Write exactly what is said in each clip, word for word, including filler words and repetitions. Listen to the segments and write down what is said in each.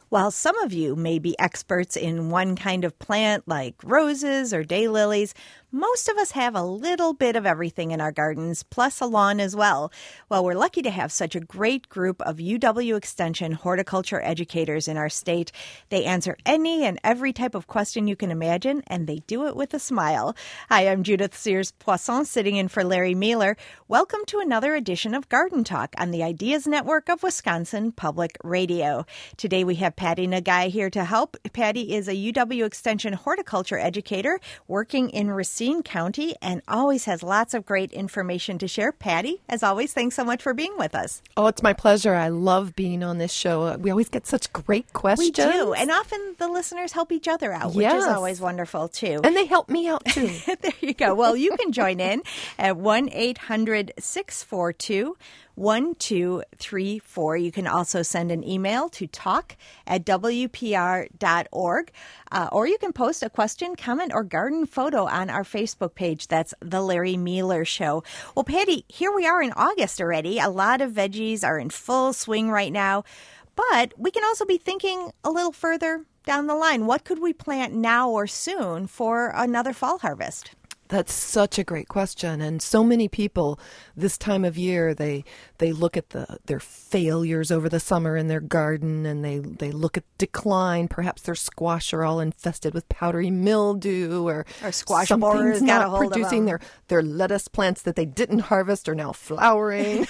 While some of you may be experts in one kind of plant like roses or daylilies, most of us have a little bit of everything in our gardens, plus a lawn as well. Well, we're lucky to have such a great group of U W Extension horticulture educators in our state. They answer any and every type of question you can imagine, and they do it with a smile. Hi, I'm Judith Sears-Poisson, sitting in for Larry Mueller. Welcome to another edition of Garden Talk on the Ideas Network of Wisconsin Public Radio. Today we have Patty Nagai here to help. Patty is a U W Extension horticulture educator working in Racine County and always has lots of great information to share. Patty, as always, thanks so much for being with us. Oh, it's my pleasure. I love being on this show. We always get such great questions. We do. And often the listeners help each other out, which yes. is always wonderful, too. And they help me out, too. There you go. Well, you can join in at one eight hundred six four two one two three four. You can also send an email to talk at w p r dot org, uh, or you can post a question, comment, or garden photo on our Facebook page. That's The Larry Mueller Show. Well, Patty, here we are in August already. A lot of veggies are in full swing right now, but we can also be thinking a little further down the line. What could we plant now or soon for another fall harvest? That's such a great question. And so many people this time of year, they they look at the their failures over the summer in their garden, and they, they look at decline. Perhaps their squash are all infested with powdery mildew, or, or squash something's got not a hold producing. Of their, their lettuce plants that they didn't harvest are now flowering,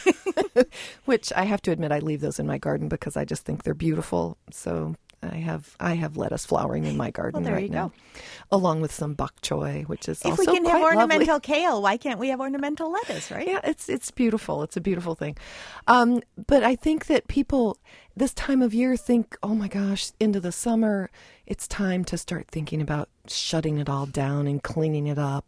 which I have to admit I leave those in my garden because I just think they're beautiful. So I have I have lettuce flowering in my garden well, there right you now, go. Along with some bok choy, which is if also we can quite have ornamental lovely. kale, why can't we have ornamental lettuce, right? Yeah, it's it's beautiful. It's a beautiful thing. Um, but I think that people this time of year think, oh my gosh, into the summer, it's time to start thinking about shutting it all down and cleaning it up.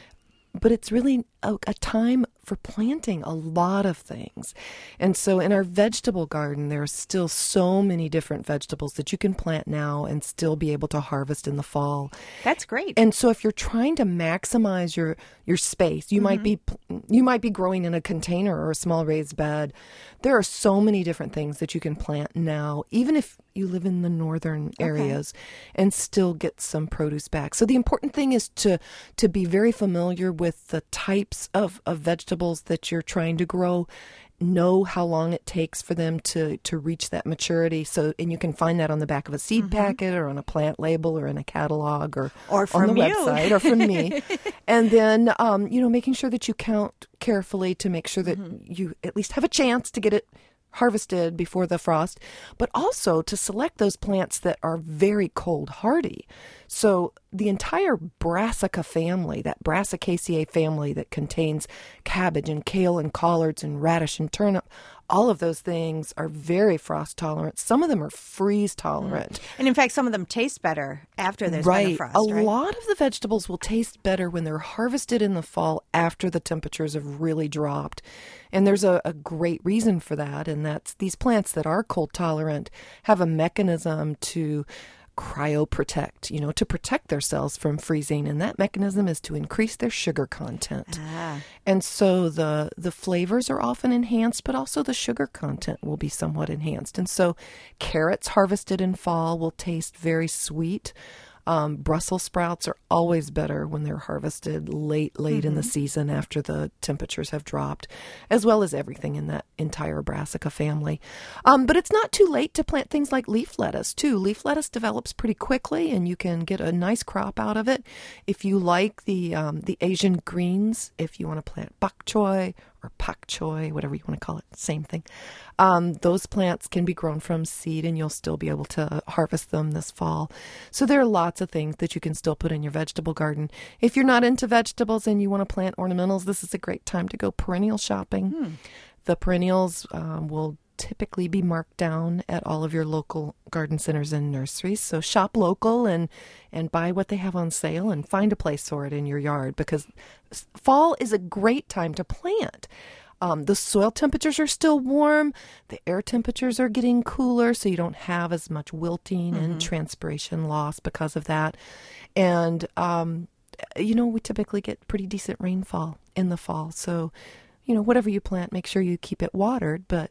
But it's really a, a time for planting a lot of things. And so in our vegetable garden, there are still so many different vegetables that you can plant now and still be able to harvest in the fall. That's great. And so if you're trying to maximize your, your space, you mm-hmm. might be you might be growing in a container or a small raised bed. There are so many different things that you can plant now, even if you live in the northern areas, okay. and still get some produce back. So the important thing is to to be very familiar with the types of, of vegetables that you're trying to grow. Know how long it takes for them to, to reach that maturity. So, and you can find that on the back of a seed mm-hmm. packet or on a plant label or in a catalog or, or from on the you. website or from me. And then, um, you know, making sure that you count carefully to make sure that mm-hmm. you at least have a chance to get it harvested before the frost, but also to select those plants that are very cold hardy. So the entire Brassica family, that Brassicaceae family that contains cabbage and kale and collards and radish and turnip, all of those things are very frost tolerant. Some of them are freeze tolerant. Mm. And in fact, some of them taste better after there's right. been a frost, a right? lot of the vegetables will taste better when they're harvested in the fall after the temperatures have really dropped. And there's a, a great reason for that, and that's these plants that are cold tolerant have a mechanism to cryoprotect, you know, to protect their cells from freezing. And that mechanism is to increase their sugar content. Ah. And so the the flavors are often enhanced, but also the sugar content will be somewhat enhanced. And so carrots harvested in fall will taste very sweet. Um, Brussels sprouts are always better when they're harvested late, late mm-hmm. in the season after the temperatures have dropped, as well as everything in that entire Brassica family. Um, but it's not too late to plant things like leaf lettuce, too. Leaf lettuce develops pretty quickly, and you can get a nice crop out of it. If you like the um, the Asian greens, if you want to plant bok choy or pak choy, whatever you want to call it, same thing. Um, those plants can be grown from seed, and you'll still be able to harvest them this fall. So there are lots of things that you can still put in your vegetable garden. If you're not into vegetables and you want to plant ornamentals, this is a great time to go perennial shopping. Hmm. The perennials um, will typically be marked down at all of your local garden centers and nurseries. So shop local and and buy what they have on sale and find a place for it in your yard, because fall is a great time to plant. Um, the soil temperatures are still warm. The air temperatures are getting cooler, so you don't have as much wilting mm-hmm. and transpiration loss because of that. And, um, you know, we typically get pretty decent rainfall in the fall. So, you know, whatever you plant, make sure you keep it watered, but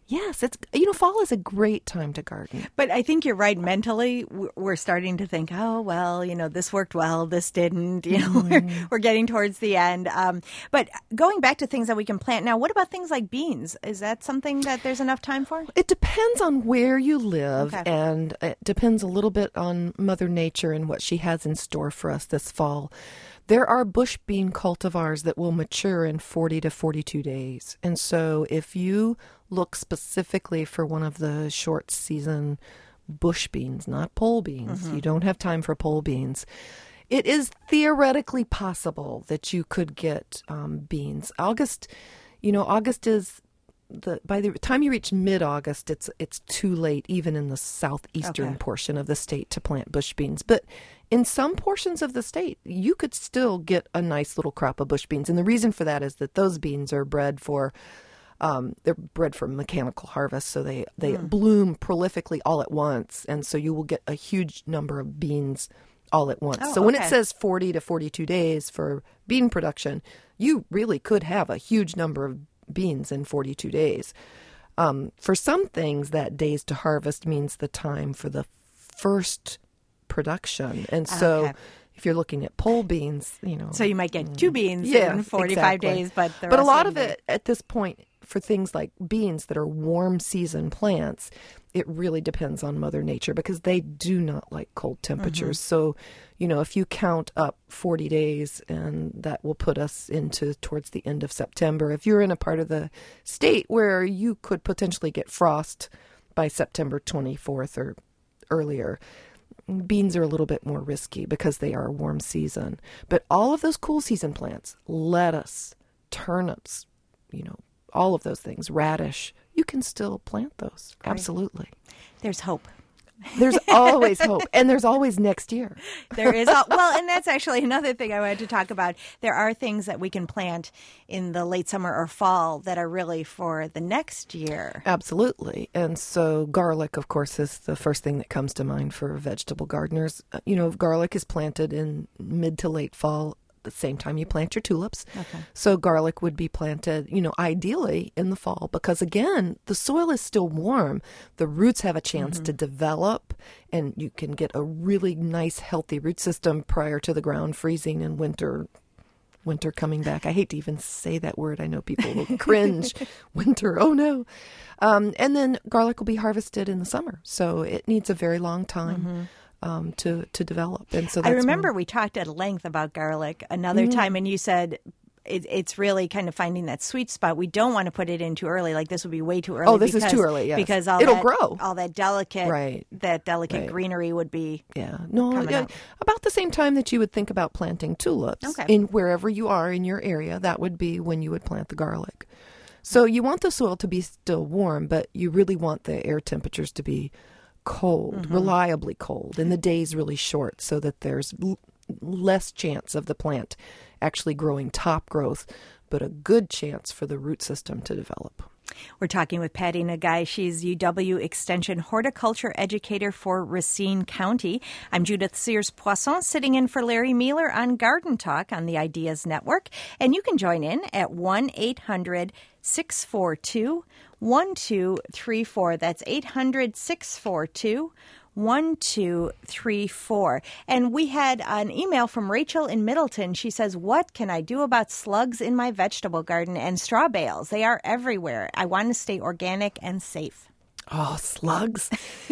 Yes, it's you know fall is a great time to garden. But I think you're right. Mentally, w- we're starting to think, oh well, you know, this worked well, this didn't. You know, Mm. we're, we're getting towards the end. Um, but going back to things that we can plant now, what about things like beans? Is that something that there's enough time for? It depends on where you live, Okay. and it depends a little bit on Mother Nature and what she has in store for us this fall. There are bush bean cultivars that will mature in forty to forty-two days. And so if you look specifically for one of the short season bush beans, not pole beans, Mm-hmm. you don't have time for pole beans, it is theoretically possible that you could get um, beans. August, you know, August is the by the time you reach mid-August, it's it's too late, even in the southeastern Okay. portion of the state, to plant bush beans. But in some portions of the state, you could still get a nice little crop of bush beans. And the reason for that is that those beans are bred for um, they're bred for mechanical harvest, so they they bloom prolifically all at once, and so you will get a huge number of beans all at once. Oh, so when it okay. says forty to forty-two days for bean production, you really could have a huge number of beans in forty-two days. Um, for some things, that days to harvest means the time for the first production. And so Okay. if you're looking at pole beans, you know. So you might get two beans Yeah, in forty-five exactly. days, but the But a rest lot the of day- it at this point, for things like beans that are warm season plants, it really depends on Mother Nature because they do not like cold temperatures. So, you know, if you count up forty days, and that will put us into towards the end of September. If you're in a part of the state where you could potentially get frost by September twenty-fourth or earlier, beans are a little bit more risky because they are a warm season. But all of those cool season plants, lettuce, turnips, you know, all of those things, radish, you can still plant those. Absolutely. there's hope. There's always hope. And there's always next year. There is a, well, and that's actually another thing I wanted to talk about. There are things that we can plant in the late summer or fall that are really for the next year. Absolutely. And so garlic, of course, is the first thing that comes to mind for vegetable gardeners. Uh, You know, garlic is planted in mid to late fall, the same time you plant your tulips. Okay. So garlic would be planted, you know, ideally in the fall because, again, the soil is still warm. The roots have a chance to develop, and you can get a really nice, healthy root system prior to the ground freezing in winter. Winter coming back. I hate to even say that word. I know people will cringe. Winter, oh no. Um, and then garlic will be harvested in the summer. So it needs a very long time um, to, to develop. And so that's I when- remember we talked at length about garlic another time, and you said it, it's really kind of finding that sweet spot. We don't want to put it in too early. Like this would be way too early. Oh, this is because, too early, yes. because all It'll that, grow. all that delicate, Right. that delicate Right. greenery would be. Yeah, no, coming yeah, out. about the same time that you would think about planting tulips Okay. in wherever you are in your area, that would be when you would plant the garlic. So you want the soil to be still warm, but you really want the air temperatures to be cold, reliably cold, and the days really short so that there's l- less chance of the plant actually growing top growth, but a good chance for the root system to develop. We're talking with Patty Nagai. She's U W Extension horticulture educator for Racine County. I'm Judith Sears-Poisson, sitting in for Larry Mealer on Garden Talk on the Ideas Network. And you can join in at one eight hundred six four two one two three four. That's eight hundred six four two one two three four. And we had an email from Rachel in Middleton. She says, what can I do about slugs in my vegetable garden and straw bales? They are everywhere. I want to stay organic and safe. Oh, slugs.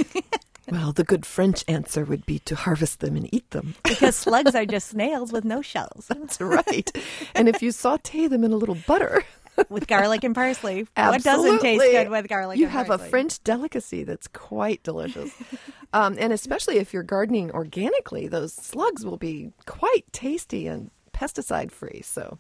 Well, the good French answer would be to harvest them and eat them. Because slugs are just snails with no shells. That's right. And if you saute them in a little butter, With garlic and parsley. What doesn't taste absolutely, good with garlic you and have parsley? a French delicacy that's quite delicious. um, and especially if you're gardening organically, those slugs will be quite tasty and pesticide free. So,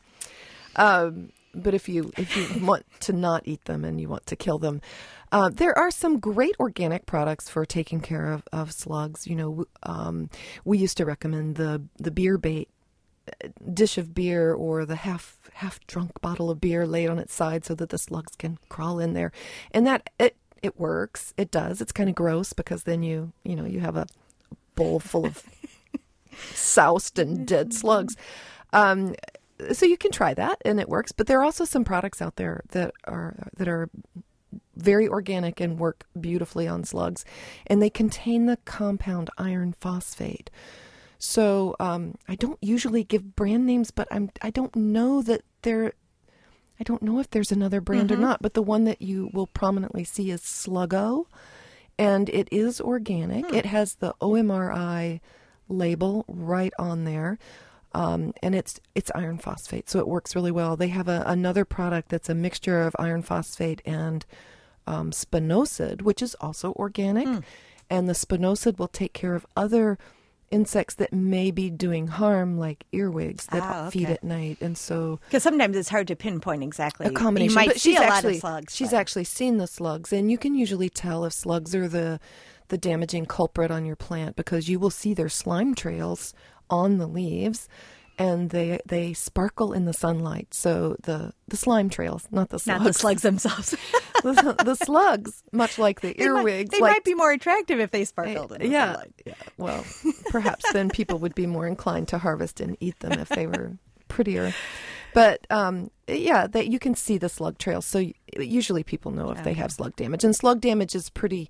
um, but if you if you want to not eat them and you want to kill them, uh, there are some great organic products for taking care of, of slugs. You know, um, we used to recommend the the beer bait dish of beer or the half half drunk bottle of beer laid on its side so that the slugs can crawl in there, and that it it works. It does. It's kind of gross because then you you know you have a bowl full of soused and dead slugs. Um, so you can try that and it works. But there are also some products out there that are that are very organic and work beautifully on slugs. And they contain the compound iron phosphate. So um, I don't usually give brand names, but I'm, I don't know that they're, I don't know if there's another brand mm-hmm. or not, but the one that you will prominently see is Sluggo. And it is organic. Hmm. It has the O M R I label right on there. Um, and it's it's iron phosphate, so it works really well. They have a, another product that's a mixture of iron phosphate and um, spinosad, which is also organic. Hmm. And the spinosad will take care of other insects that may be doing harm, like earwigs that ah, okay. feed at night. And so, because sometimes it's hard to pinpoint exactly. A combination. You might but see she's a actually, lot of slugs. She's but... actually seen the slugs, and you can usually tell if slugs are the the damaging culprit on your plant because you will see their slime trails on the leaves. And they they sparkle in the sunlight. So the, the slime trails, not the slugs. Not the slugs themselves. the, the slugs, much like the they earwigs. Might, they like, might be more attractive if they sparkled in the yeah, sunlight. Yeah, well, perhaps then people would be more inclined to harvest and eat them if they were prettier. But um, yeah, that you can see the slug trails. So usually people know if okay. they have slug damage. And slug damage is pretty...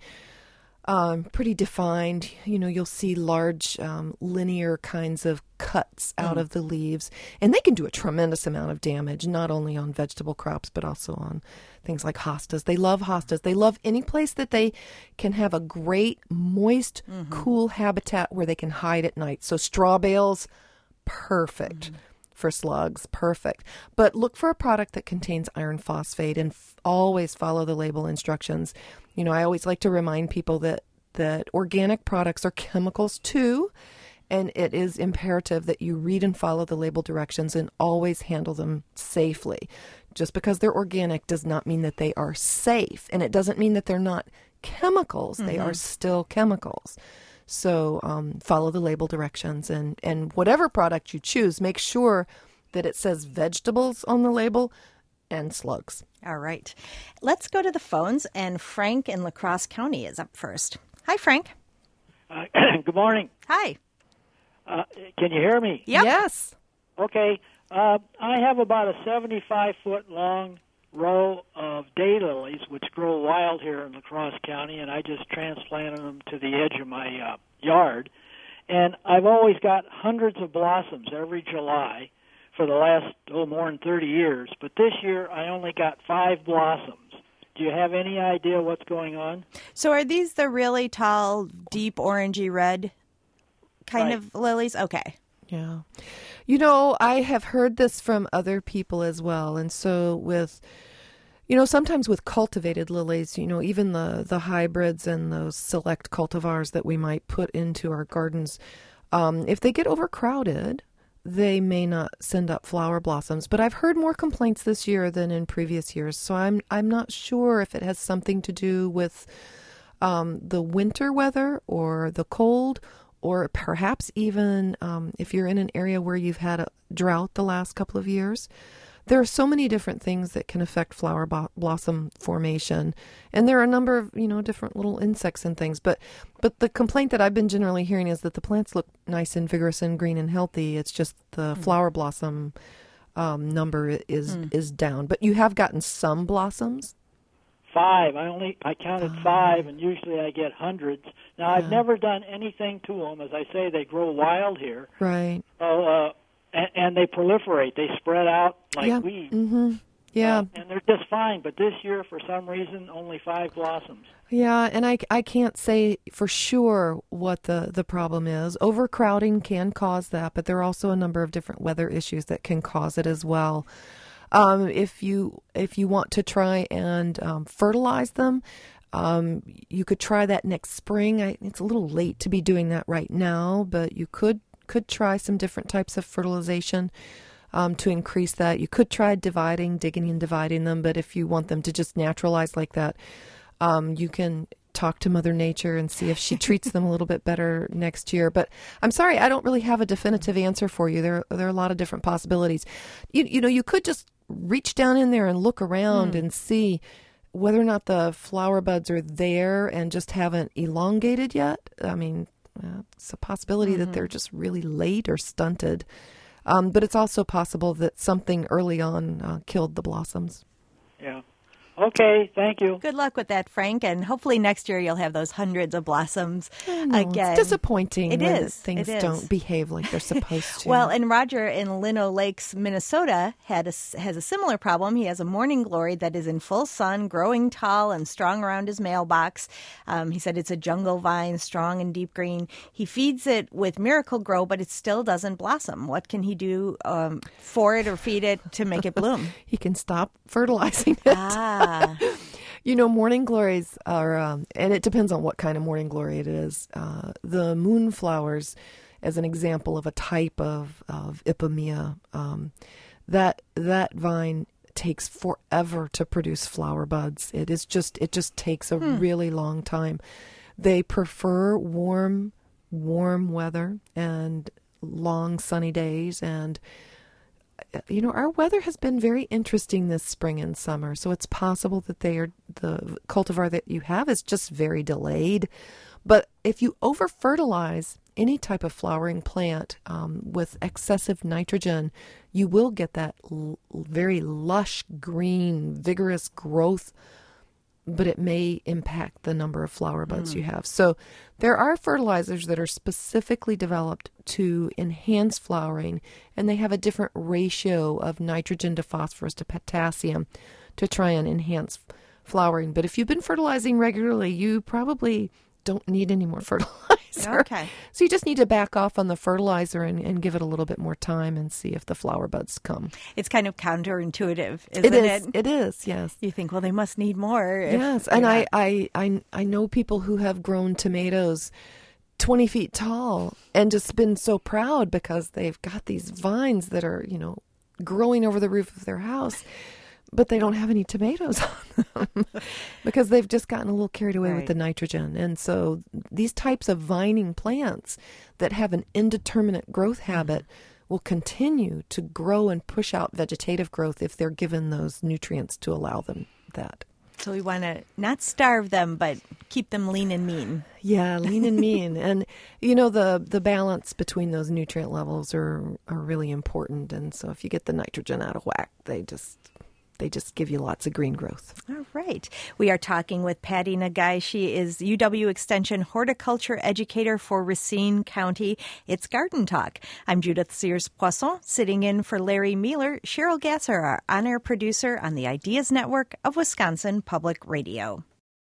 Um, pretty defined. You know, you'll see large um, linear kinds of cuts out mm. of the leaves. And they can do a tremendous amount of damage, not only on vegetable crops, but also on things like hostas. They love hostas. They love any place that they can have a great, moist, mm-hmm. cool habitat where they can hide at night. So straw bales, perfect. Mm-hmm. For slugs, perfect. But look for a product that contains iron phosphate and f- always follow the label instructions. You know, I always like to remind people that, that organic products are chemicals too, and it is imperative that you read and follow the label directions and always handle them safely. Just because they're organic does not mean that they are safe, and it doesn't mean that they're not chemicals. Mm-hmm. They are still chemicals. So um, follow the label directions, and, and whatever product you choose, make sure that it says vegetables on the label and slugs. All right. Let's go to the phones, and Frank in La Crosse County is up first. Hi, Frank. Uh, good morning. Hi. Uh, can you hear me? Yep. Yes. Okay. Uh, I have about a seventy-five foot long row of daylilies, which grow wild here in La Crosse County, and I just transplanted them to the edge of my uh, yard. And I've always got hundreds of blossoms every July for the last, oh, more than thirty years. But this year, I only got five blossoms. Do you have any idea what's going on? So are these the really tall, deep orangey red kind right. of lilies? Okay. Yeah. You know, I have heard this from other people as well. And so with, you know, sometimes with cultivated lilies, you know, even the, the hybrids and those select cultivars that we might put into our gardens, um, if they get overcrowded, they may not send up flower blossoms. But I've heard more complaints this year than in previous years. So I'm I'm not sure if it has something to do with um, the winter weather or the cold, or perhaps even um, if you're in an area where you've had a drought the last couple of years. There are so many different things that can affect flower bo- blossom formation, and there are a number of, you know, different little insects and things. But but the complaint that I've been generally hearing is that the plants look nice and vigorous and green and healthy. It's just the mm. flower blossom um, number is mm. is down. But you have gotten some blossoms. Five. I only I counted five, five and usually I get hundreds. Now I've yeah. never done anything to them. As I say, they grow wild here. Right. So. Uh, And, and they proliferate. They spread out like yeah. weeds. Mm-hmm. Yeah. Uh, and they're just fine. But this year, for some reason, only five blossoms. Yeah, and I, I can't say for sure what the, the problem is. Overcrowding can cause that, but there are also a number of different weather issues that can cause it as well. Um, if you if you want to try and um, fertilize them, um, you could try that next spring. I, it's a little late to be doing that right now, but you could could try some different types of fertilization um, to increase that. You could try dividing, digging and dividing them, but if you want them to just naturalize like that, um, you can talk to Mother Nature and see if she treats them a little bit better next year. But I'm sorry, I don't really have a definitive answer for you. There, there are a lot of different possibilities. You, you know, you could just reach down in there and look around mm. and see whether or not the flower buds are there and just haven't elongated yet. I mean, Uh, it's a possibility mm-hmm. that they're just really late or stunted. Um, but it's also possible that something early on uh, killed the blossoms. Yeah. Okay, thank you. Good luck with that, Frank, and hopefully next year you'll have those hundreds of blossoms I know, again. It's disappointing It when is. things It is. don't behave like they're supposed to. Well, and Roger in Lino Lakes, Minnesota, had a, has a similar problem. He has a morning glory that is in full sun, growing tall and strong around his mailbox. Um, he said it's a jungle vine, strong and deep green. He feeds it with Miracle Grow, but it still doesn't blossom. What can he do um, for it or feed it to make it bloom? He can stop fertilizing it. Ah. You know, morning glories are, um, and it depends on what kind of morning glory it is. Uh, the moonflowers, as an example of a type of, of Ipomoea, um, that that vine takes forever to produce flower buds. It is just, it just takes a hmm. really long time. They prefer warm, warm weather and long sunny days, and you know, our weather has been very interesting this spring and summer, so it's possible that they are the cultivar that you have is just very delayed. But if you over fertilize any type of flowering plant um, with excessive nitrogen, you will get that l- very lush, green, vigorous growth, but it may impact the number of flower buds mm. you have. So there are fertilizers that are specifically developed to enhance flowering, and they have a different ratio of nitrogen to phosphorus to potassium to try and enhance flowering. But if you've been fertilizing regularly, you probably don't need any more fertilizer. Okay. So you just need to back off on the fertilizer and, and give it a little bit more time and see if the flower buds come. It's kind of counterintuitive, isn't it? Is, it? It is, yes. You think, well, they must need more. If yes, and I, I, I, I know people who have grown tomatoes twenty feet tall and just been so proud because they've got these vines that are, you know, growing over the roof of their house, but they don't have any tomatoes on them because they've just gotten a little carried away right. with the nitrogen. And so these types of vining plants that have an indeterminate growth habit mm-hmm. will continue to grow and push out vegetative growth if they're given those nutrients to allow them that. So we want to not starve them, but keep them lean and mean. Yeah, lean and mean. And, you know, the, the balance between those nutrient levels are, are really important. And so if you get the nitrogen out of whack, they just... They just give you lots of green growth. All right. We are talking with Patty Nagai. She is U W Extension horticulture educator for Racine County. It's Garden Talk. I'm Judith Sears-Poisson, sitting in for Larry Mueller. Cheryl Gasser, our on-air producer on the Ideas Network of Wisconsin Public Radio.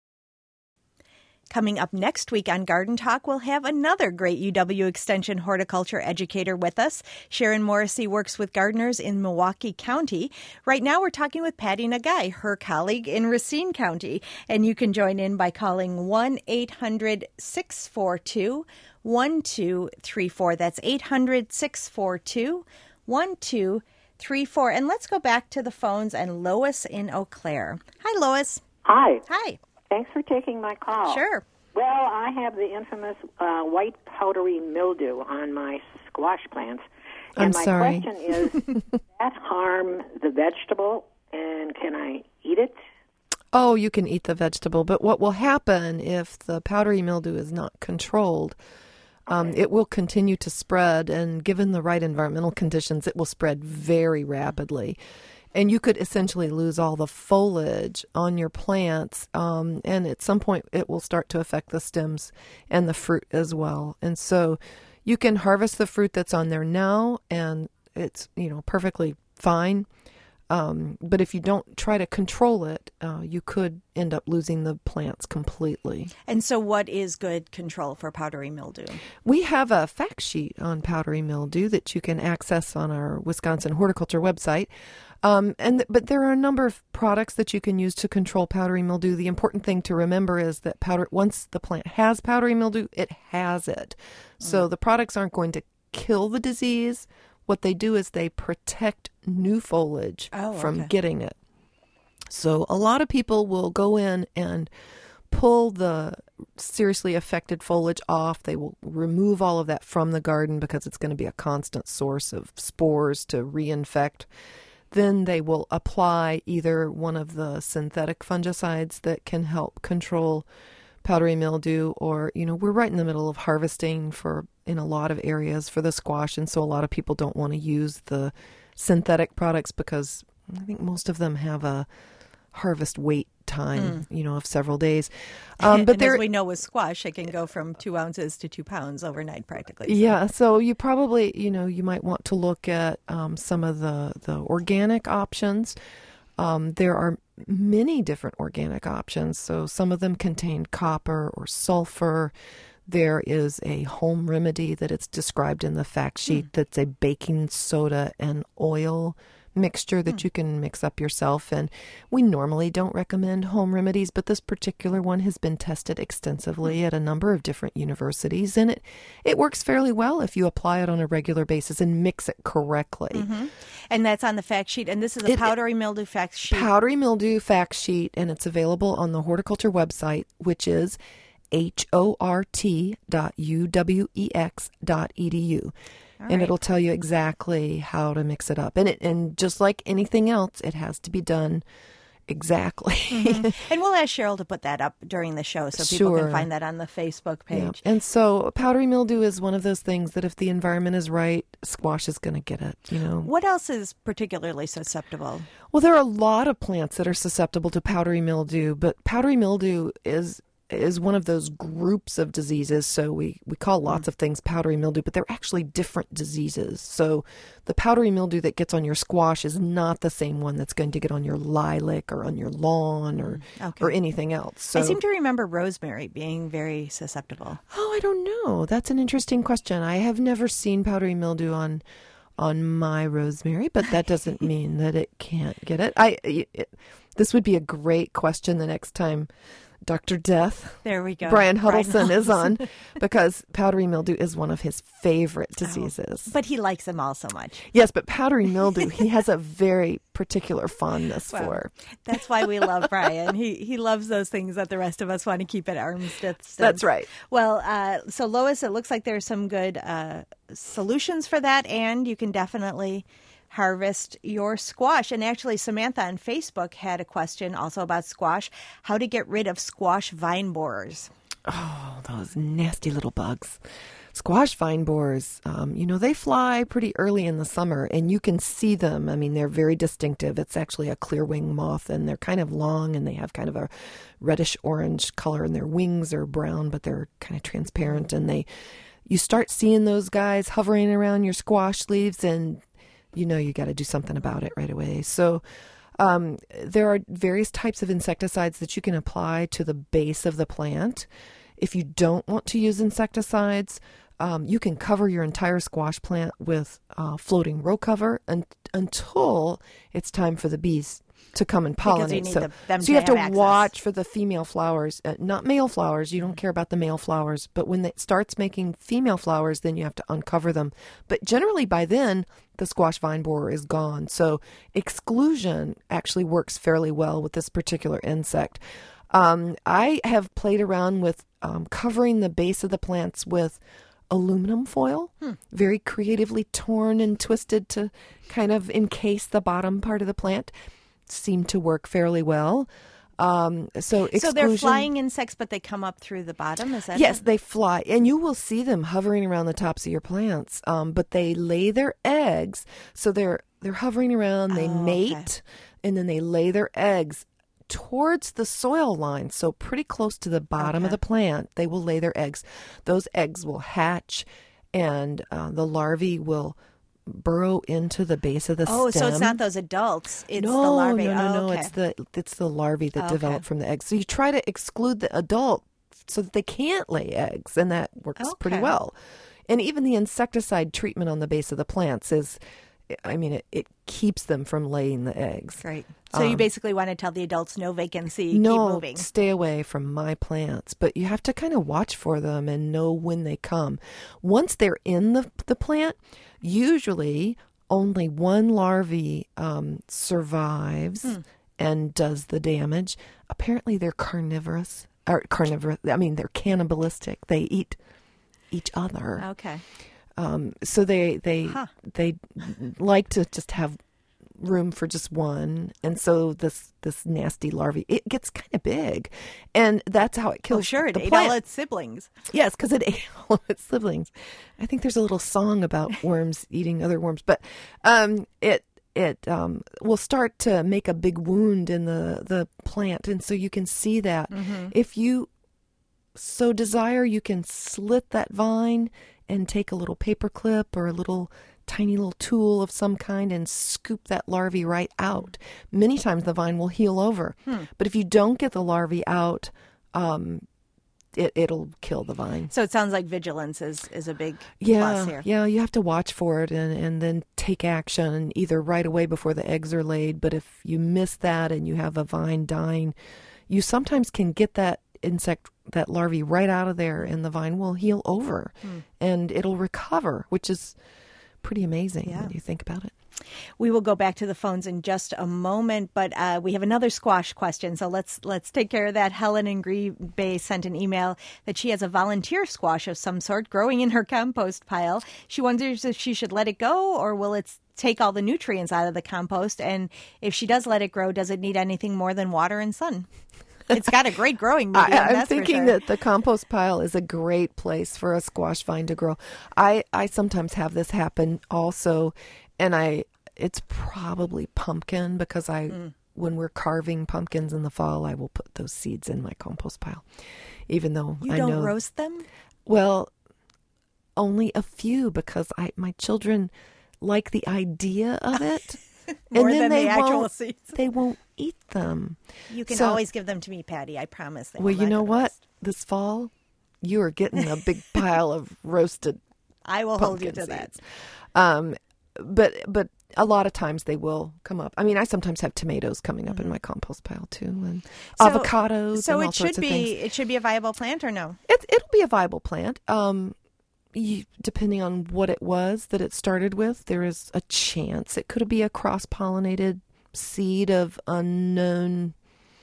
Coming up next week on Garden Talk, we'll have another great U W Extension horticulture educator with us. Sharon Morrissey works with gardeners in Milwaukee County. Right now, we're talking with Patty Nagai, her colleague in Racine County. And you can join in by calling one eight hundred six four two one two three four. That's eight hundred six four two one two three four. And let's go back to the phones and Lois in Eau Claire. Hi, Lois. Hi. Hi. Thanks for taking my call. Sure. Well, I have the infamous uh, white powdery mildew on my squash plants. And I'm my sorry. question is, does that harm the vegetable, and can I eat it? Oh, you can eat the vegetable, but what will happen if the powdery mildew is not controlled, um, okay. it will continue to spread, and given the right environmental conditions, it will spread very rapidly. And you could essentially lose all the foliage on your plants, um, and at some point it will start to affect the stems and the fruit as well. And so you can harvest the fruit that's on there now, and it's, you know, perfectly fine. Um, but if you don't try to control it, uh, you could end up losing the plants completely. And so what is good control for powdery mildew? We have a fact sheet on powdery mildew that you can access on our Wisconsin horticulture website. Um, and but there are a number of products that you can use to control powdery mildew. The important thing to remember is that powder once the plant has powdery mildew, it has it. Mm. So the products aren't going to kill the disease. What they do is they protect new foliage oh, from okay. getting it. So a lot of people will go in and pull the seriously affected foliage off. They will remove all of that from the garden because it's going to be a constant source of spores to reinfect. Then they will apply either one of the synthetic fungicides that can help control powdery mildew, or, you know, we're right in the middle of harvesting for in a lot of areas for the squash, and so a lot of people don't want to use the synthetic products because I think most of them have a harvest weight time, you know, of several days. Um, but but there, as we know with squash, it can go from two ounces to two pounds overnight practically. So. yeah. So you probably, you know, you might want to look at um, some of the, the organic options. Um, there are many different organic options. So some of them contain copper or sulfur. There is a home remedy that it's described in the fact sheet mm. that's a baking soda and oil mixture that mm. you can mix up yourself. And we normally don't recommend home remedies, but this particular one has been tested extensively mm. at a number of different universities. And it, it works fairly well if you apply it on a regular basis and mix it correctly. Mm-hmm. And that's on the fact sheet. And this is a it, powdery mildew fact sheet. Powdery mildew fact sheet. And it's available on the horticulture website, which is H O R T dot U W E X dot E D U. All and right. It'll tell you exactly how to mix it up. And it, and just like anything else, it has to be done exactly. Mm-hmm. And we'll ask Cheryl to put that up during the show so people sure. can find that on the Facebook page. Yeah. And so powdery mildew is one of those things that if the environment is right, squash is going to get it, you know. What else is particularly susceptible? Well, there are a lot of plants that are susceptible to powdery mildew, but powdery mildew is is one of those groups of diseases. So we, we call lots mm. of things powdery mildew, but they're actually different diseases. So the powdery mildew that gets on your squash is not the same one that's going to get on your lilac or on your lawn or okay. or anything else. So, I seem to remember rosemary being very susceptible. Oh, I don't know. That's an interesting question. I have never seen powdery mildew on on my rosemary, but that doesn't mean that it can't get it. I it, this would be a great question the next time Doctor Death, there we go. Brian Huddleston is on, because powdery mildew is one of his favorite diseases. Oh, but he likes them all so much. Yes, but powdery mildew, he has a very particular fondness well, for. That's why we love Brian. He he loves those things that the rest of us want to keep at arm's distance. That's right. Well, uh, so Lois, it looks like there's some good uh, solutions for that, and you can definitely harvest your squash. And actually, Samantha on Facebook had a question also about squash, how to get rid of squash vine borers. Oh, those nasty little bugs. Squash vine borers, um, you know, they fly pretty early in the summer, and you can see them. I mean, they're very distinctive. It's actually a clear-wing moth, and they're kind of long, and they have kind of a reddish-orange color, and their wings are brown, but they're kind of transparent. And they, you start seeing those guys hovering around your squash leaves, and you know you got to do something about it right away. So um, there are various types of insecticides that you can apply to the base of the plant. If you don't want to use insecticides, um, you can cover your entire squash plant with uh, floating row cover un- until it's time for the bees to come and pollinate. Because you need so, the, them so to you have to access. watch for the female flowers, uh, not male flowers. You don't care about the male flowers, but when it starts making female flowers, then you have to uncover them. But generally by then, the squash vine borer is gone. So exclusion actually works fairly well with this particular insect. Um, I have played around with um, covering the base of the plants with aluminum foil, hmm. very creatively torn and twisted to kind of encase the bottom part of the plant. Seem to work fairly well. Um, so exclusion, so they're flying insects, but they come up through the bottom? Is that yes, it? They fly, and you will see them hovering around the tops of your plants. Um, but they lay their eggs, so they're they're hovering around. They oh, mate, okay. and then they lay their eggs towards the soil line, so pretty close to the bottom okay. of the plant. They will lay their eggs. Those eggs will hatch, and uh, the larvae will burrow into the base of the oh, stem. so it's not those adults; it's no, the larvae. No, no, oh, no. okay. It's the it's the larvae that okay. develop from the eggs. So you try to exclude the adult so that they can't lay eggs, and that works okay. pretty well. And even the insecticide treatment on the base of the plants is, I mean, it, it keeps them from laying the eggs. Great. So um, you basically want to tell the adults no vacancy, no, keep moving. Stay away from my plants. But you have to kind of watch for them and know when they come. Once they're in the the plant, usually only one larvae um, survives hmm. and does the damage. Apparently, they're carnivorous. Or carnivorous. I mean, they're cannibalistic. They eat each other. Okay. Um, so they they huh. they like to just have room for just one, and so this this nasty larvae, it gets kind of big, and that's how it kills. Oh, sure, it the ate plant. all its siblings. Yes, because it ate all its siblings. I think there's a little song about worms eating other worms, but um, it it um, will start to make a big wound in the, the plant. And so you can see that. Mm-hmm. If you so desire, you can slit that vine and take a little paper clip or a little tiny little tool of some kind and scoop that larvae right out. Many times the vine will heal over. Hmm. But if you don't get the larvae out, um, it, it'll kill the vine. So it sounds like vigilance is, is a big yeah, plus here. Yeah, you have to watch for it and, and then take action either right away before the eggs are laid. But if you miss that and you have a vine dying, you sometimes can get that insect, that larvae right out of there, and the vine will heal over hmm. and it'll recover, which is pretty amazing yeah. when you think about it. We will go back to the phones in just a moment, but uh, we have another squash question, so let's let's take care of that. Helen in Green Bay sent an email that she has a volunteer squash of some sort growing in her compost pile. She wonders if she should let it go, or will it take all the nutrients out of the compost? And if she does let it grow, does it need anything more than water and sun? It's got a great growing medium. I, I'm that's thinking for sure. that the compost pile is a great place for a squash vine to grow. I, I sometimes have this happen also, and I it's probably pumpkin because I mm. when we're carving pumpkins in the fall, I will put those seeds in my compost pile, even though you I don't know, roast them. Well, only a few because I my children like the idea of it. More and then than they the actual won't, seeds. They won't eat them. You can so, always give them to me, Patty. I promise. They well, you know what? Roast. This fall, you are getting a big pile of roasted. I will hold you to seeds. that. Um, but but a lot of times they will come up. I mean, I sometimes have tomatoes coming up mm-hmm. in my compost pile too, and so, avocados. So and all it should sorts be of things. it should be a viable plant, or no? It it'll be a viable plant. Um. You, depending on what it was that it started with, there is a chance it could be a cross-pollinated seed of unknown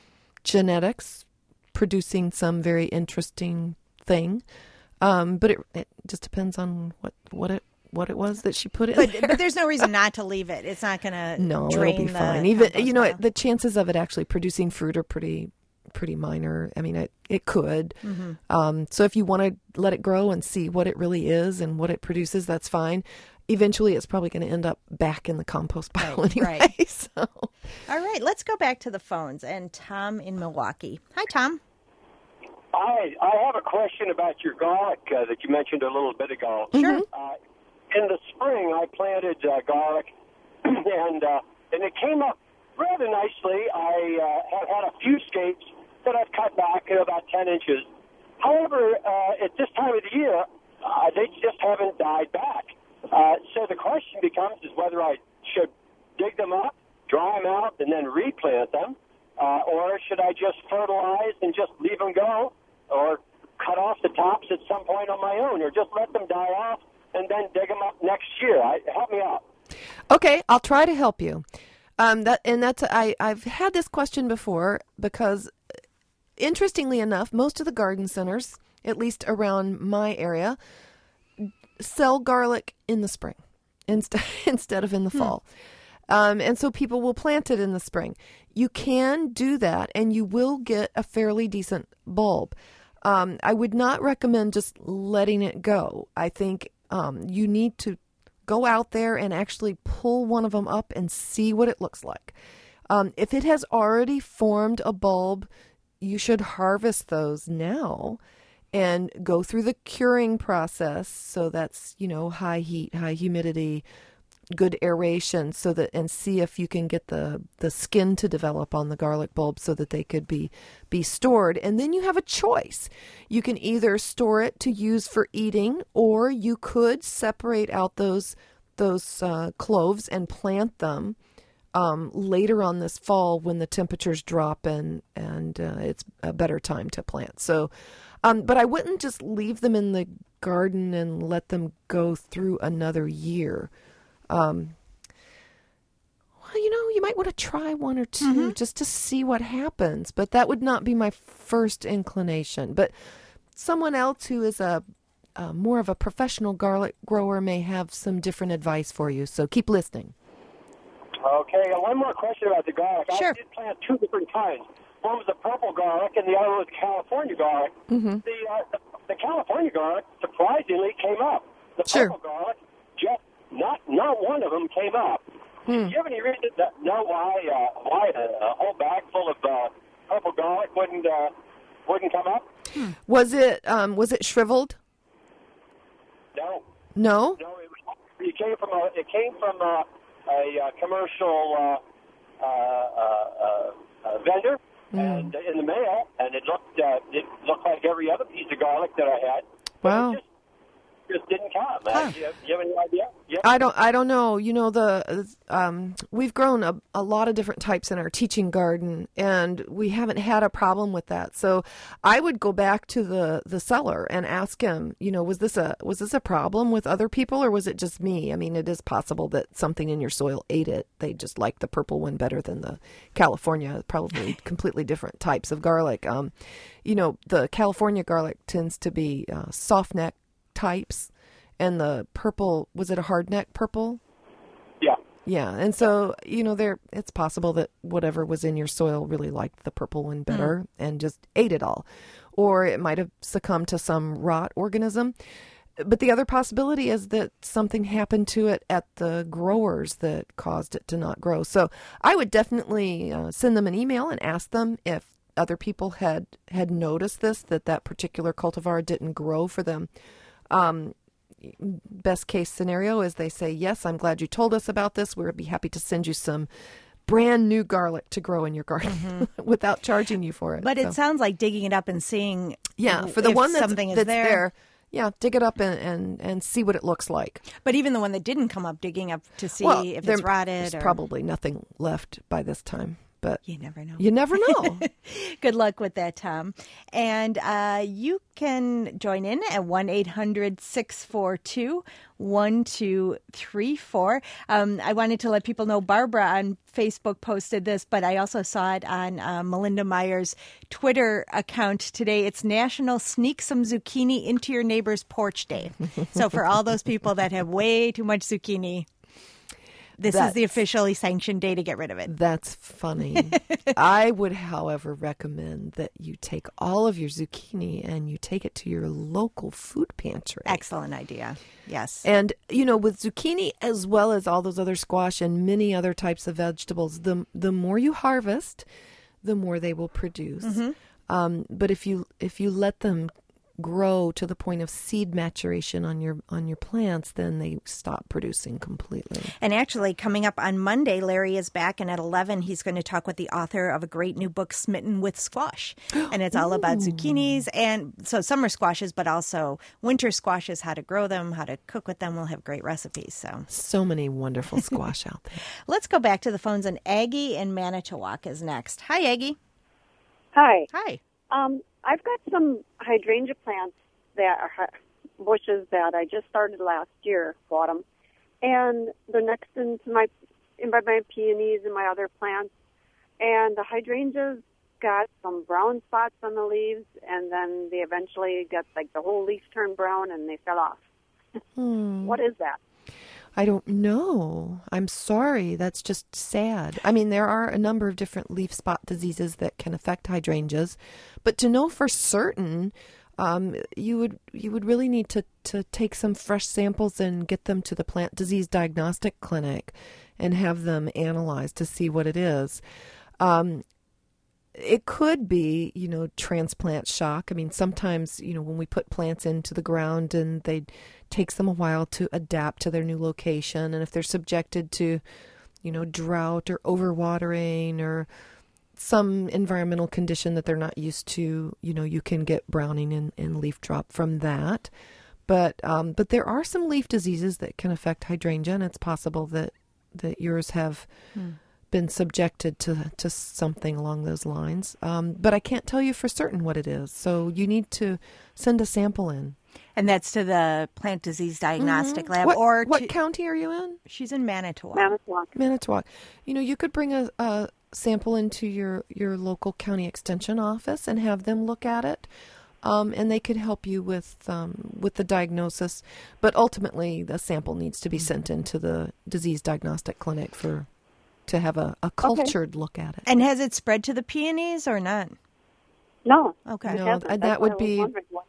genetics producing some very interesting thing. Um, but it, it just depends on what, what it what it was that she put in but, there. But there's no reason not to leave it. It's not going to no, drain it'll be the fine. Even you know pile. the chances of it actually producing fruit are pretty. pretty minor. I mean, it, it could. Mm-hmm. Um, so if you want to let it grow and see what it really is and what it produces, that's fine. Eventually, it's probably going to end up back in the compost pile right, anyway. Right. So. All right, let's go back to the phones. And Tom in Milwaukee. Hi, Tom. Hi. I have a question about your garlic uh, that you mentioned a little bit ago. Sure. Uh, in the spring, I planted uh, garlic, and uh, and it came up rather nicely. I uh, have had a few scapes that I've cut back you know, about ten inches. However, uh, at this time of the year, uh, they just haven't died back. Uh, so the question becomes is whether I should dig them up, dry them out, and then replant them, uh, or should I just fertilize and just leave them go, or cut off the tops at some point on my own, or just let them die off and then dig them up next year? I, help me out. Okay, I'll try to help you. Um, that and that's I, I've had this question before because, interestingly enough, most of the garden centers, at least around my area, sell garlic in the spring instead instead of in the hmm. fall. Um, and so people will plant it in the spring. You can do that, and you will get a fairly decent bulb. Um, I would not recommend just letting it go. I think um, you need to go out there and actually pull one of them up and see what it looks like. Um, if it has already formed a bulb, you should harvest those now and go through the curing process. So that's, you know, high heat, high humidity, good aeration, so that, and see if you can get the, the skin to develop on the garlic bulb so that they could be, be stored. And then you have a choice. You can either store it to use for eating, or you could separate out those, those uh, cloves and plant them um, later on this fall when the temperatures drop and, and uh, it's a better time to plant. So, um, but I wouldn't just leave them in the garden and let them go through another year. Um, well, you know, you might want to try one or two mm-hmm. just to see what happens, but that would not be my first inclination. But someone else who is a, a more of a professional garlic grower may have some different advice for you. So keep listening. Okay, and one more question about the garlic. Sure. I did plant two different kinds. One was the purple garlic, and the other was California garlic. Mm-hmm. The, uh, the the California garlic surprisingly came up. The sure. purple garlic just. Not not one of them came up. Do you have any reason to know why uh, why a, a whole bag full of uh, purple garlic wouldn't uh, wouldn't come up? Hmm. Was it um, was it shriveled? No. No. No. It, was, it came from a it came from a, a, a commercial uh, uh, uh, uh, vendor, mm. and in the mail, and it looked uh, it looked like every other piece of garlic that I had. Wow. Just, just didn't come. Huh. Uh, do, you have, do you have any idea? Yeah. I don't. I don't know. You know, the um, we've grown a, a lot of different types in our teaching garden, and we haven't had a problem with that. So I would go back to the, the seller and ask him. You know, was this a was this a problem with other people, or was it just me? I mean, it is possible that something in your soil ate it. They just like the purple one better than the California. Probably completely different types of garlic. Um, you know, the California garlic tends to be uh, soft neck types, and the purple, was it a hard neck purple? Yeah. Yeah, and so, you know, there it's possible that whatever was in your soil really liked the purple one better mm. and just ate it all. Or it might have succumbed to some rot organism. But the other possibility is that something happened to it at the growers that caused it to not grow. So I would definitely uh, send them an email and ask them if other people had, had noticed this, that that particular cultivar didn't grow for them. Um, best case scenario is they say, yes, I'm glad you told us about this. We'd be happy to send you some brand new garlic to grow in your garden mm-hmm. without charging you for it. But so. It sounds like digging it up and seeing yeah, for the if one that's, something is that's there. there. Yeah, dig it up and, and, and see what it looks like. But even the one that didn't come up, digging up to see well, if there, it's rotted. There's or... probably nothing left by this time. But you never know. You never know. Good luck with that, Tom. And uh, you can join in at one eight hundred six four two one two three four. Um, I wanted to let people know Barbara on Facebook posted this, but I also saw it on uh, Melinda Meyer's Twitter account today. It's National Sneak Some Zucchini Into Your Neighbor's Porch Day. So for all those people that have way too much zucchini, this that's, is the officially sanctioned day to get rid of it. That's funny. I would, however, recommend that you take all of your zucchini and you take it to your local food pantry. Excellent idea. Yes. And, you know, with zucchini as well as all those other squash and many other types of vegetables, the the more you harvest, the more they will produce. Mm-hmm. Um, but if you if you let them grow to the point of seed maturation on your on your plants, then they stop producing completely. And actually, coming up on Monday, Larry is back, and at eleven, he's going to talk with the author of a great new book, Smitten with Squash. And it's all about zucchinis, and so summer squashes, but also winter squashes, how to grow them, how to cook with them. We'll have great recipes. So so many wonderful squash out there. Let's go back to the phones, and Aggie in Manitowoc is next. Hi, Aggie. Hi. Hi. Um, I've got some hydrangea plants that are bushes that I just started last year, bought them, and they're next into my in by my peonies and my other plants. And the hydrangeas got some brown spots on the leaves, and then they eventually got like the whole leaf turned brown and they fell off. Hmm. What is that? I don't know. I'm sorry. That's just sad. I mean, there are a number of different leaf spot diseases that can affect hydrangeas, but to know for certain, um, you would you would really need to, to take some fresh samples and get them to the plant disease diagnostic clinic and have them analyzed to see what it is. Um, It could be, you know, transplant shock. I mean, sometimes, you know, when we put plants into the ground and they takes them a while to adapt to their new location. And if they're subjected to, you know, drought or overwatering or some environmental condition that they're not used to, you know, you can get browning and, and leaf drop from that. But um, but there are some leaf diseases that can affect hydrangea, and it's possible that, that yours have... Hmm. been subjected to to something along those lines. Um, but I can't tell you for certain what it is. So you need to send a sample in. And that's to the Plant Disease Diagnostic mm-hmm. Lab. What, or what to, county are you in? She's in Manitowoc. Manitowoc. Manitowoc. You know, you could bring a, a sample into your, your local county extension office and have them look at it. Um, and they could help you with um, with the diagnosis. But ultimately, the sample needs to be sent into the disease diagnostic clinic for... to have a, a cultured okay. look at it. And has it spread to the peonies or not? No. Okay. No, and that would be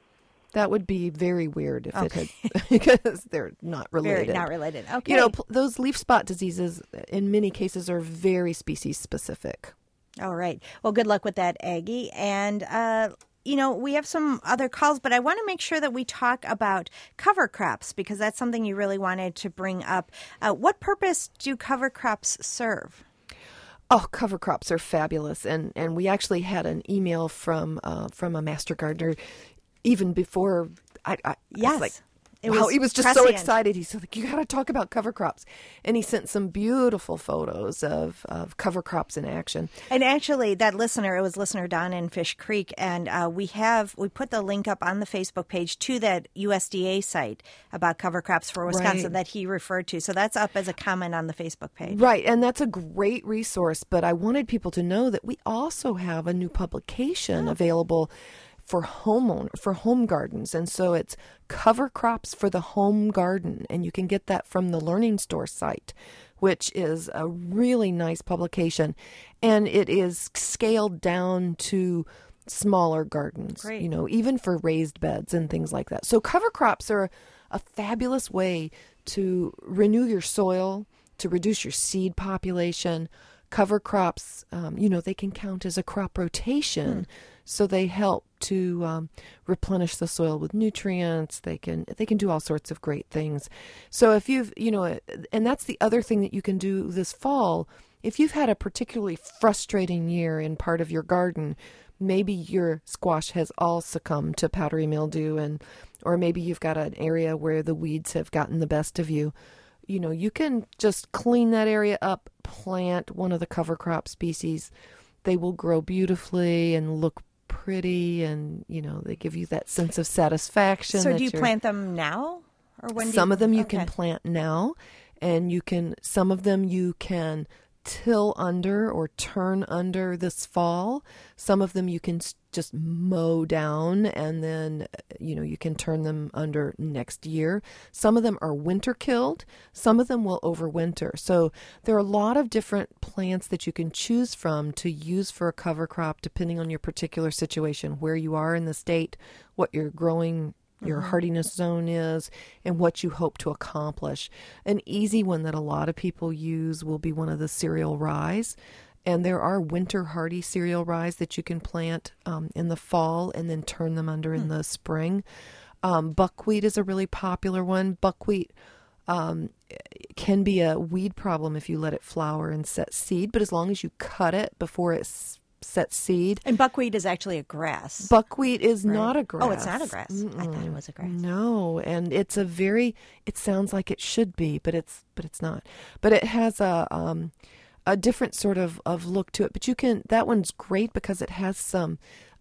That would be very weird if Okay. it had, because they're not related. Very not related. Okay. You know, pl- those leaf spot diseases, in many cases, are very species specific. All right. Well, good luck with that, Aggie. And, uh, you know, we have some other calls, but I want to make sure that we talk about cover crops because that's something you really wanted to bring up. Uh, what purpose do cover crops serve? Oh, cover crops are fabulous, and, and we actually had an email from uh, from a master gardener even before I, I, Yes. I was like, It wow, was he was just so prescient. excited. He said, like, you got to talk about cover crops. And he sent some beautiful photos of, of cover crops in action. And actually, that listener, it was listener Don in Fish Creek, and uh, we have we put the link up on the Facebook page to that U S D A site about cover crops for Wisconsin Right. that he referred to. So that's up as a comment on the Facebook page. Right, and that's a great resource, but I wanted people to know that we also have a new publication available for homeowner for home gardens, and so it's cover crops for the home garden, and you can get that from the Learning Store site, which is a really nice publication, and it is scaled down to smaller gardens, Great. you know, even for raised beds and things like that. So cover crops are a fabulous way to renew your soil, to reduce your seed population. Cover crops, um, you know, they can count as a crop rotation. Hmm. So they help to um, replenish the soil with nutrients. They can they can do all sorts of great things. So if you've, you know, and that's the other thing that you can do this fall. If you've had a particularly frustrating year in part of your garden, maybe your squash has all succumbed to powdery mildew, and or maybe you've got an area where the weeds have gotten the best of you. You know, you can just clean that area up, plant one of the cover crop species. They will grow beautifully and look pretty, and, you know, they give you that sense of satisfaction. So that do you you're- plant them now? Or when do Some you, of them you okay. can plant now, and you can, some of them you can till under or turn under this fall. Some of them you can s- just mow down, and then, you know, you can turn them under next year. Some of them are winter killed. Some of them will overwinter. So there are a lot of different plants that you can choose from to use for a cover crop, depending on your particular situation, where you are in the state, what you're growing, your hardiness zone is, and what you hope to accomplish. An easy one that a lot of people use will be one of the cereal rye. And there are winter hardy cereal rye that you can plant um, in the fall and then turn them under in the spring. Um, buckwheat is a really popular one. Buckwheat um, can be a weed problem if you let it flower and set seed, but as long as you cut it before it s- sets seed. And buckwheat is actually a grass. Buckwheat is right? not a grass. Oh, it's not a grass. I thought it was a grass. No, and it's a very. It sounds like it should be, but it's but it's not. But it has a um, a different sort of, of look to it. But you can that one's great because it has some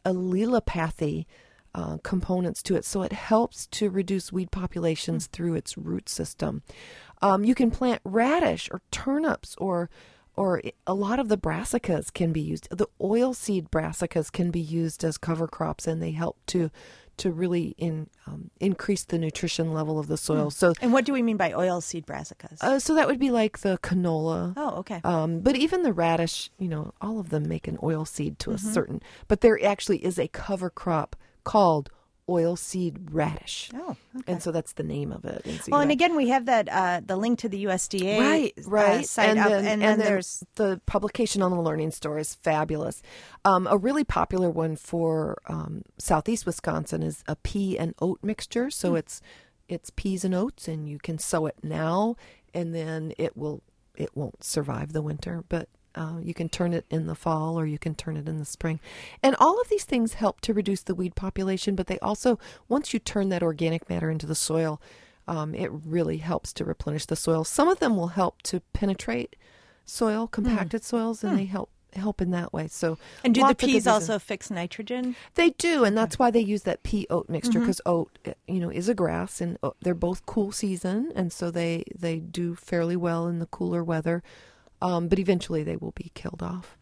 allelopathy uh, components to it, so it helps to reduce weed populations mm. through its root system. Um, you can plant radish or turnips or. Or a lot of the brassicas can be used. The oilseed brassicas can be used as cover crops, and they help to to really in, um, increase the nutrition level of the soil. Hmm. So, and what do we mean by oilseed brassicas? uh, so that would be like the canola. Oh, okay. Um, but even the radish, you know, all of them make an oilseed to Mm-hmm. a certain. But there actually is a cover crop called oilseed radish. Oh, okay. And so that's the name of it. And so Well, you and got- again, we have that uh, the link to the U S D A right, right. uh, site up, and, then there's the publication on the Learning Store is fabulous. Um, a really popular one for um, Southeast Wisconsin is a pea and oat mixture. So Hmm. it's it's peas and oats, and you can sow it now, and then it will it won't survive the winter, but. Uh, you can turn it in the fall, or you can turn it in the spring. And all of these things help to reduce the weed population, but they also, once you turn that organic matter into the soil, um, it really helps to replenish the soil. Some of them will help to penetrate soil, compacted mm. soils, and mm. they help help in that way. So, and do the lots of good peas also reasons. fix nitrogen? They do, and that's why they use that pea oat mixture, Mm-hmm. because oat, you know, is a grass, and uh, they're both cool season, and so they they do fairly well in the cooler weather. Um, but eventually they will be killed off.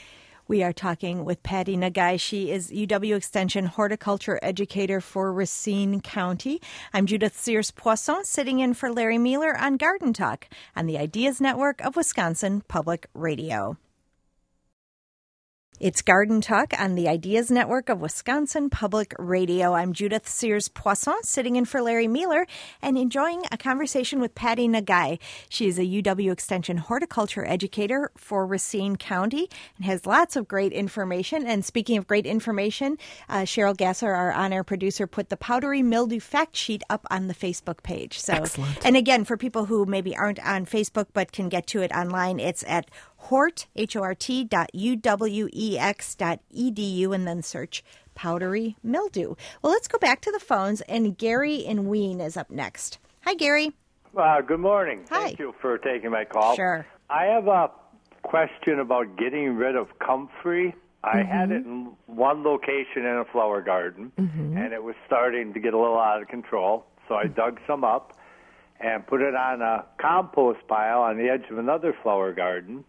We are talking with Patty Nagai. She is U W Extension horticulture educator for Racine County. I'm Judith Sears-Poisson, sitting in for Larry Mueller on Garden Talk on the Ideas Network of Wisconsin Public Radio. It's Garden Talk on the Ideas Network of Wisconsin Public Radio. I'm Judith Sears-Poisson, sitting in for Larry Mueller and enjoying a conversation with Patty Nagai. She is a U W Extension horticulture educator for Racine County and has lots of great information. And speaking of great information, uh, Cheryl Gasser, our on-air producer, put the powdery mildew fact sheet up on the Facebook page. So, excellent. And again, for people who maybe aren't on Facebook but can get to it online, it's at Hort, H O R T dot U W E X dot E D U, and then search powdery mildew. Well, let's go back to the phones, and Gary in Wien is up next. Hi, Gary. Uh, good morning. Hi. Thank you for taking my call. Sure. I have a question about getting rid of comfrey. I Mm-hmm. had it in one location in a flower garden, Mm-hmm. and it was starting to get a little out of control, so I dug some up and put it on a compost pile on the edge of another flower garden.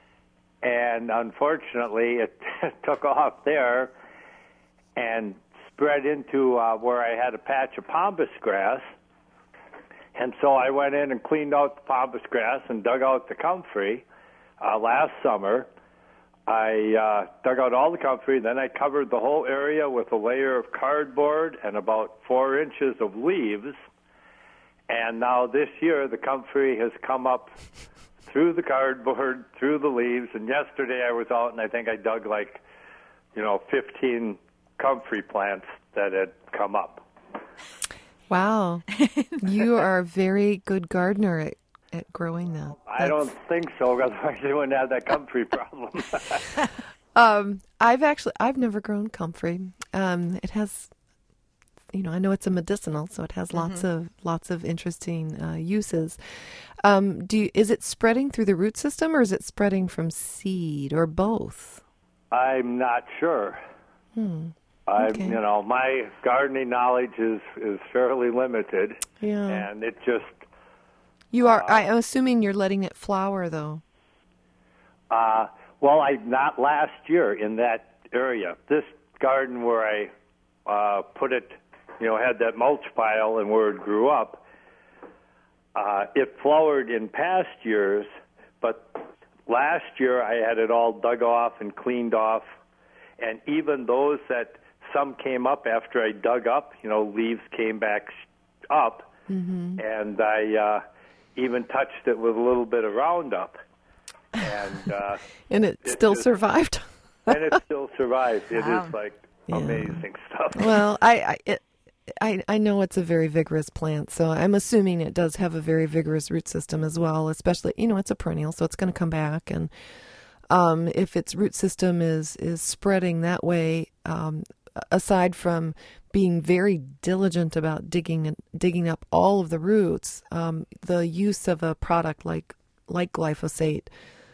And unfortunately, it took off there and spread into uh, where I had a patch of pampas grass. And so I went in and cleaned out the pampas grass and dug out the comfrey uh, last summer. I uh, dug out all the comfrey, then I covered the whole area with a layer of cardboard and about four inches of leaves. And now this year, the comfrey has come up through the cardboard, through the leaves, and yesterday I was out and I think I dug like, you know, fifteen comfrey plants that had come up. Wow. You are a very good gardener at, at growing that. I don't think so, otherwise I wouldn't have that comfrey problem. Um, I've actually, I've never grown comfrey. Um, it has, you know, I know it's a medicinal, so it has lots Mm-hmm. of, lots of interesting uh, uses. Um, do you, is it spreading through the root system, or is it spreading from seed, or both? I'm not sure. Hmm. I'm, Okay. you know, my gardening knowledge is, is fairly limited, Yeah. and it just, You are, I, I'm assuming you're letting it flower, though. uh, well, I not last year in that area. This garden where I uh, put it, you know, had that mulch pile and where it grew up, uh, it flowered in past years, but last year I had it all dug off and cleaned off, and even those that some came up after I dug up, you know, leaves came back up, Mm-hmm. and I uh, even touched it with a little bit of Roundup, and uh, And it It's still just- survived. and it still survived. It Wow. is like Yeah. amazing stuff. Well, I, I, it, I, I know it's a very vigorous plant, so I'm assuming it does have a very vigorous root system as well, especially, you know, it's a perennial, so it's going to come back. And um, if its root system is, is spreading that way, um, aside from being very diligent about digging and digging up all of the roots, um, the use of a product like, like glyphosate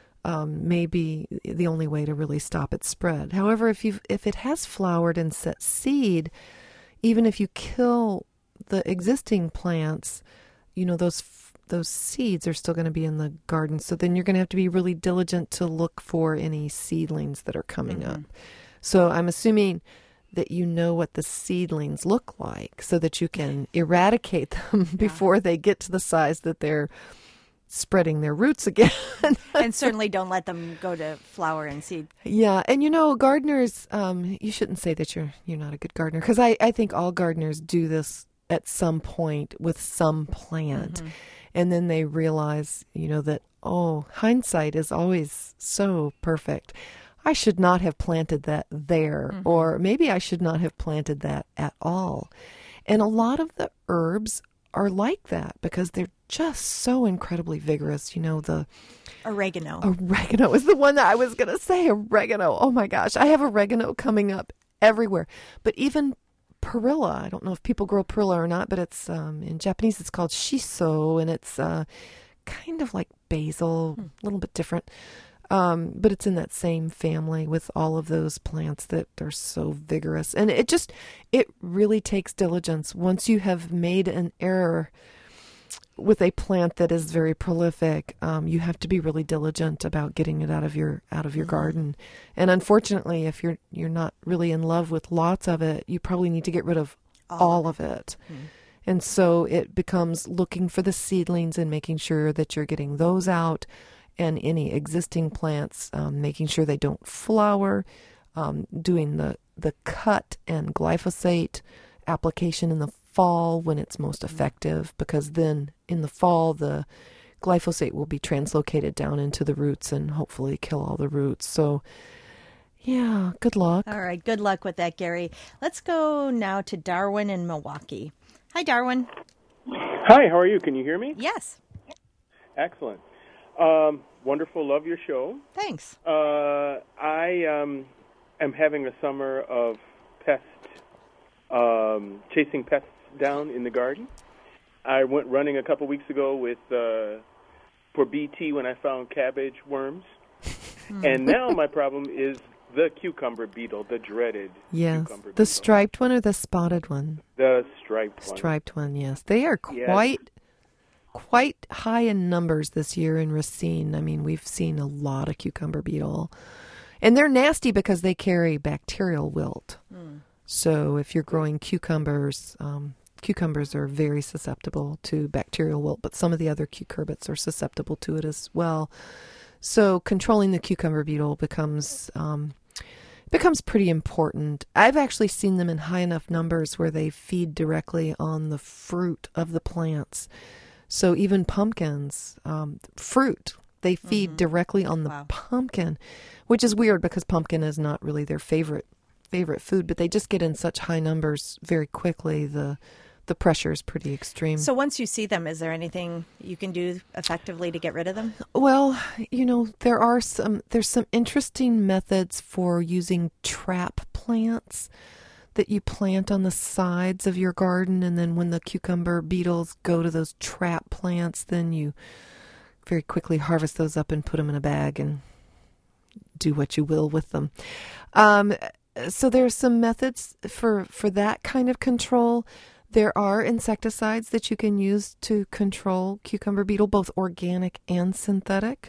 Um, may be the only way to really stop its spread. However, if you if it has flowered and set seed, even if you kill the existing plants, you know, those those seeds are still going to be in the garden. So then you're going to have to be really diligent to look for any seedlings that are coming Mm-hmm. up. So I'm assuming that you know what the seedlings look like so that you can eradicate them before they get to the size that they're spreading their roots again. And certainly don't let them go to flower and seed. Yeah, and you know, gardeners, um, you shouldn't say that you're you're not a good gardener, because I, I think all gardeners do this at some point with some plant. Mm-hmm. And then they realize, you know, that, oh, hindsight is always so perfect. I should not have planted that there, Mm-hmm. or maybe I should not have planted that at all. And a lot of the herbs are like that because they're just so incredibly vigorous. You know, the Oregano. oregano is the one that I was going to say. Oregano. Oh my gosh. I have oregano coming up everywhere. But even perilla, I don't know if people grow perilla or not, but it's um, in Japanese it's called shiso, and it's uh, kind of like basil, a little bit different. Um, but it's in that same family with all of those plants that are so vigorous. And it just, it really takes diligence. Once you have made an error with a plant that is very prolific, um, you have to be really diligent about getting it out of your out of your garden. And unfortunately, if you're you're not really in love with lots of it, you probably need to get rid of all, all of it. Mm. And so it becomes looking for the seedlings and making sure that you're getting those out, and any existing plants, um, making sure they don't flower, um, doing the, the cut and glyphosate application in the fall when it's most effective, because then in the fall the glyphosate will be translocated down into the roots and hopefully kill all the roots. So yeah, good luck. All right, good luck with that, Gary. Let's go now to Darwin in Milwaukee. Hi, Darwin. Hi, how are you? Can you hear me? Yes. Excellent. Um, wonderful. Love your show. Thanks. Uh, I um, am having a summer of pest, um, chasing pests down in the garden. I went running a couple weeks ago with uh, for B T when I found cabbage worms. And now my problem is the cucumber beetle, the dreaded yes. cucumber beetle. The striped one or the spotted one? The striped one. Striped one, yes. They are Yes. quite quite high in numbers this year in Racine. I mean, we've seen a lot of cucumber beetle. And they're nasty because they carry bacterial wilt. Mm. So if you're growing cucumbers, um, cucumbers are very susceptible to bacterial wilt, but some of the other cucurbits are susceptible to it as well. So controlling the cucumber beetle becomes um, becomes pretty important. I've actually seen them in high enough numbers where they feed directly on the fruit of the plants. So even pumpkins, um, fruit, they feed mm-hmm. directly on the wow. pumpkin, which is weird because pumpkin is not really their favorite favorite food, but they just get in such high numbers very quickly. The the pressure is pretty extreme. So once you see them, is there anything you can do effectively to get rid of them? Well, you know, there are some there's some interesting methods for using trap plants that you plant on the sides of your garden, and then when the cucumber beetles go to those trap plants, then you very quickly harvest those up and put them in a bag and do what you will with them. Um, so there's some methods for, for that kind of control. There are insecticides that you can use to control cucumber beetle, both organic and synthetic.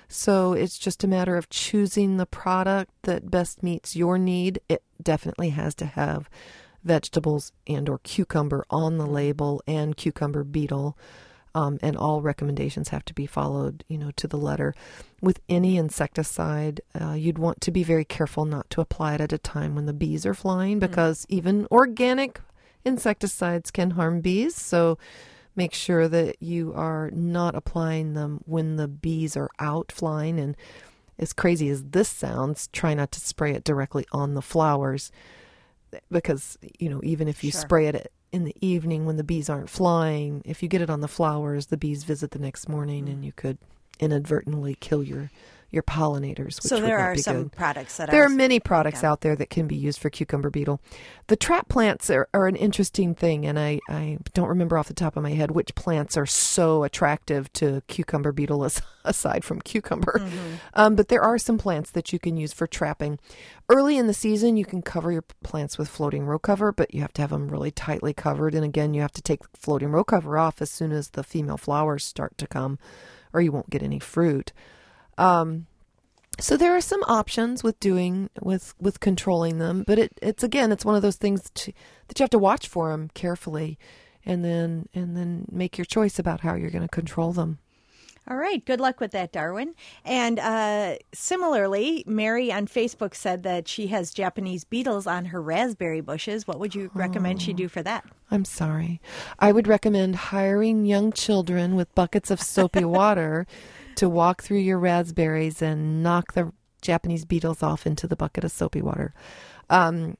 So it's just a matter of choosing the product that best meets your need. It definitely has to have vegetables and or cucumber on the label and cucumber beetle. Um, and all recommendations have to be followed, you know, to the letter. With any insecticide, uh, you'd want to be very careful not to apply it at a time when the bees are flying, because mm. even organic insecticides can harm bees. So make sure that you are not applying them when the bees are out flying. And as crazy as this sounds, try not to spray it directly on the flowers, because, you know, even if you sure. spray it in the evening when the bees aren't flying, if you get it on the flowers, the bees visit the next morning mm. and you could inadvertently kill your your pollinators, which so there would not are be some good. products that there are are many products yeah. out there that can be used for cucumber beetle. The trap plants are, are an interesting thing, and I, I don't remember off the top of my head which plants are so attractive to cucumber beetle as, aside from cucumber. Mm-hmm. Um, but there are some plants that you can use for trapping. Early in the season, you can cover your plants with floating row cover, but you have to have them really tightly covered. And again, you have to take the floating row cover off as soon as the female flowers start to come, or you won't get any fruit. Um, So there are some options with doing with with controlling them, but it, it's again it's one of those things to, that you have to watch for them carefully, and then and then make your choice about how you're going to control them. All right, good luck with that, Darwin. And uh, similarly, Mary on Facebook said that she has Japanese beetles on her raspberry bushes. What would you recommend oh, she do for that? I'm sorry. I would recommend hiring young children with buckets of soapy water to walk through your raspberries and knock the Japanese beetles off into the bucket of soapy water. Um,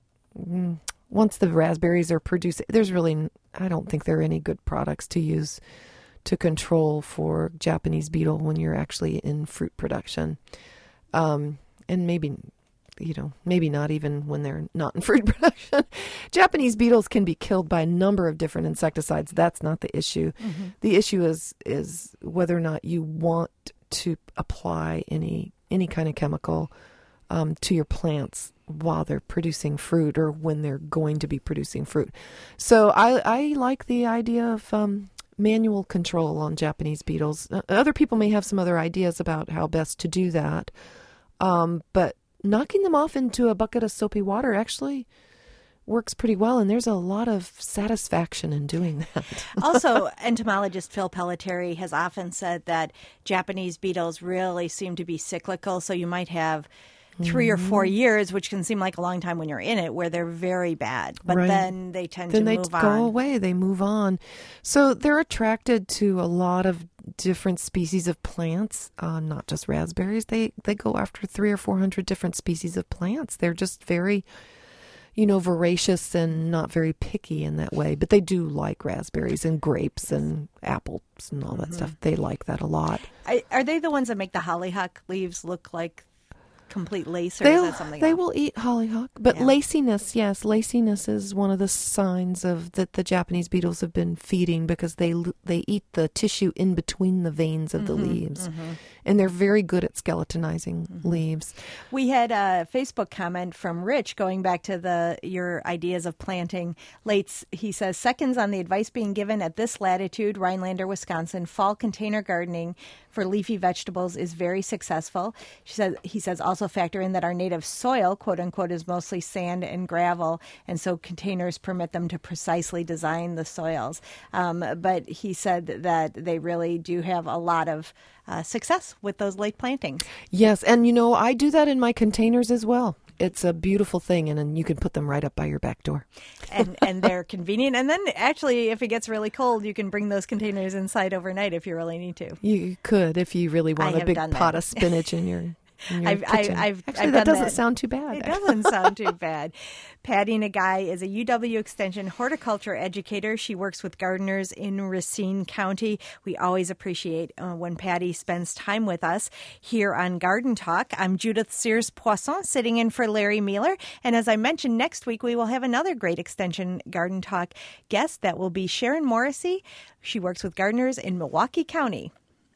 once the raspberries are produced, there's really, I don't think there are any good products to use to control for Japanese beetle when you're actually in fruit production. Um, and maybe, you know, maybe not even when they're not in fruit production. Japanese beetles can be killed by a number of different insecticides. That's not the issue. Mm-hmm. The issue is is whether or not you want to apply any any kind of chemical um, to your plants while they're producing fruit or when they're going to be producing fruit. So I, I like the idea of um, manual control on Japanese beetles. Uh, other people may have some other ideas about how best to do that, um, but knocking them off into a bucket of soapy water actually works pretty well, and there's a lot of satisfaction in doing that. Also, entomologist Phil Pelletieri has often said that Japanese beetles really seem to be cyclical, so you might have three mm-hmm. or four years, which can seem like a long time when you're in it, where they're very bad, but right. then they tend then to they move go on. go away. They move on. So they're attracted to a lot of different species of plants, uh, not just raspberries. They they go after three or four hundred different species of plants. They're just very, you know, voracious and not very picky in that way. But they do like raspberries and grapes and apples and all that mm-hmm. stuff. They like that a lot. I, are they the ones that make the hollyhock leaves look like complete lace, or They'll, is that something they else? will eat hollyhock, but yeah. laciness, yes, laciness is one of the signs of that the Japanese beetles have been feeding, because they they eat the tissue in between the veins of mm-hmm, the leaves, mm-hmm. and they're very good at skeletonizing mm-hmm. leaves. We had a Facebook comment from Rich going back to the your ideas of planting lates. He says, seconds on the advice being given at this latitude, Rhinelander, Wisconsin, fall container gardening for leafy vegetables is very successful. She says, he says also factor in that our native soil, quote unquote, is mostly sand and gravel, and so containers permit them to precisely design the soils. Um, but he said that they really do have a lot of uh, success with those late plantings. Yes, and you know, I do that in my containers as well. It's a beautiful thing, and, and you can put them right up by your back door. and and they're convenient. And then actually, if it gets really cold, you can bring those containers inside overnight if you really need to. You could, if you really want I a big pot that. of spinach in your in your I've, kitchen. I've, I've, Actually, I've that done doesn't that. sound too bad. It doesn't sound too bad. Patty Nagai is a U W Extension horticulture educator. She works with gardeners in Racine County. We always appreciate uh, when Patty spends time with us here on Garden Talk. I'm Judith Sears-Poisson, sitting in for Larry Mueller. And as I mentioned, next week we will have another great Extension Garden Talk guest. That will be Sharon Morrissey. She works with gardeners in Milwaukee County.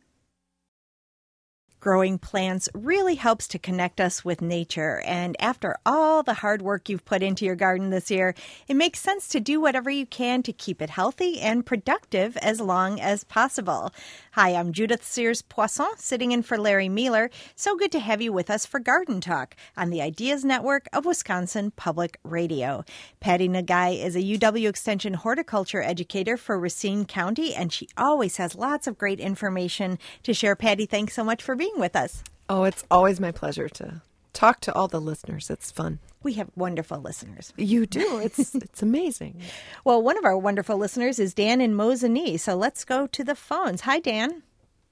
Growing plants really helps to connect us with nature. And after all the hard work you've put into your garden this year, it makes sense to do whatever you can to keep it healthy and productive as long as possible. Hi, I'm Judith Sears-Poisson, sitting in for Larry Mueller. So good to have you with us for Garden Talk on the Ideas Network of Wisconsin Public Radio. Patty Nagai is a U W Extension horticulture educator for Racine County, and she always has lots of great information to share. Patty, thanks so much for being with us. Oh, it's always my pleasure to talk to all the listeners. It's fun. We have wonderful listeners. You do. It's it's amazing. Well, one of our wonderful listeners is Dan in Mosinee. So let's go to the phones. Hi, Dan.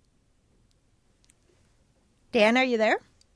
Dan, are you there?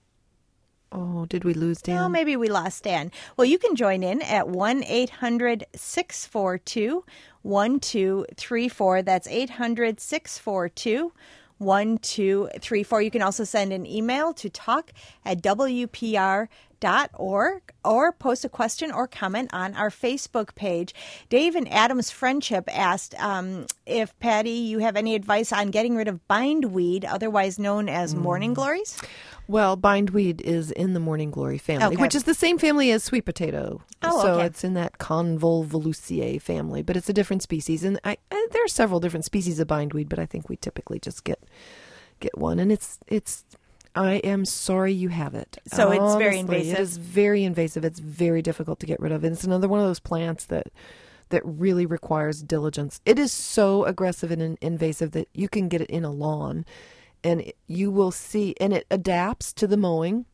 Oh, did we lose Dan? Oh, maybe we lost Dan. Well, you can join in at one eight hundred six four two one two three four. That's eight hundred six four two one two three four. You can also send an email to talk at W P R dot org or post a question or comment on our Facebook page. Dave and Adam's Friendship asked um, if, Patty, you have any advice on getting rid of bindweed, otherwise known as mm. morning glories? Well, bindweed is in the morning glory family, okay. which is the same family as sweet potato. Oh, so okay. it's in that Convolvuluaceae family, but it's a different species. And I, I, there are several different species of bindweed, but I think we typically just get get one. And it's it's. I am sorry you have it. So Honestly, it's very invasive. It is very invasive. It's very difficult to get rid of. And it's another one of those plants that that really requires diligence. It is so aggressive and invasive that you can get it in a lawn. And you will see, and it adapts to the mowing.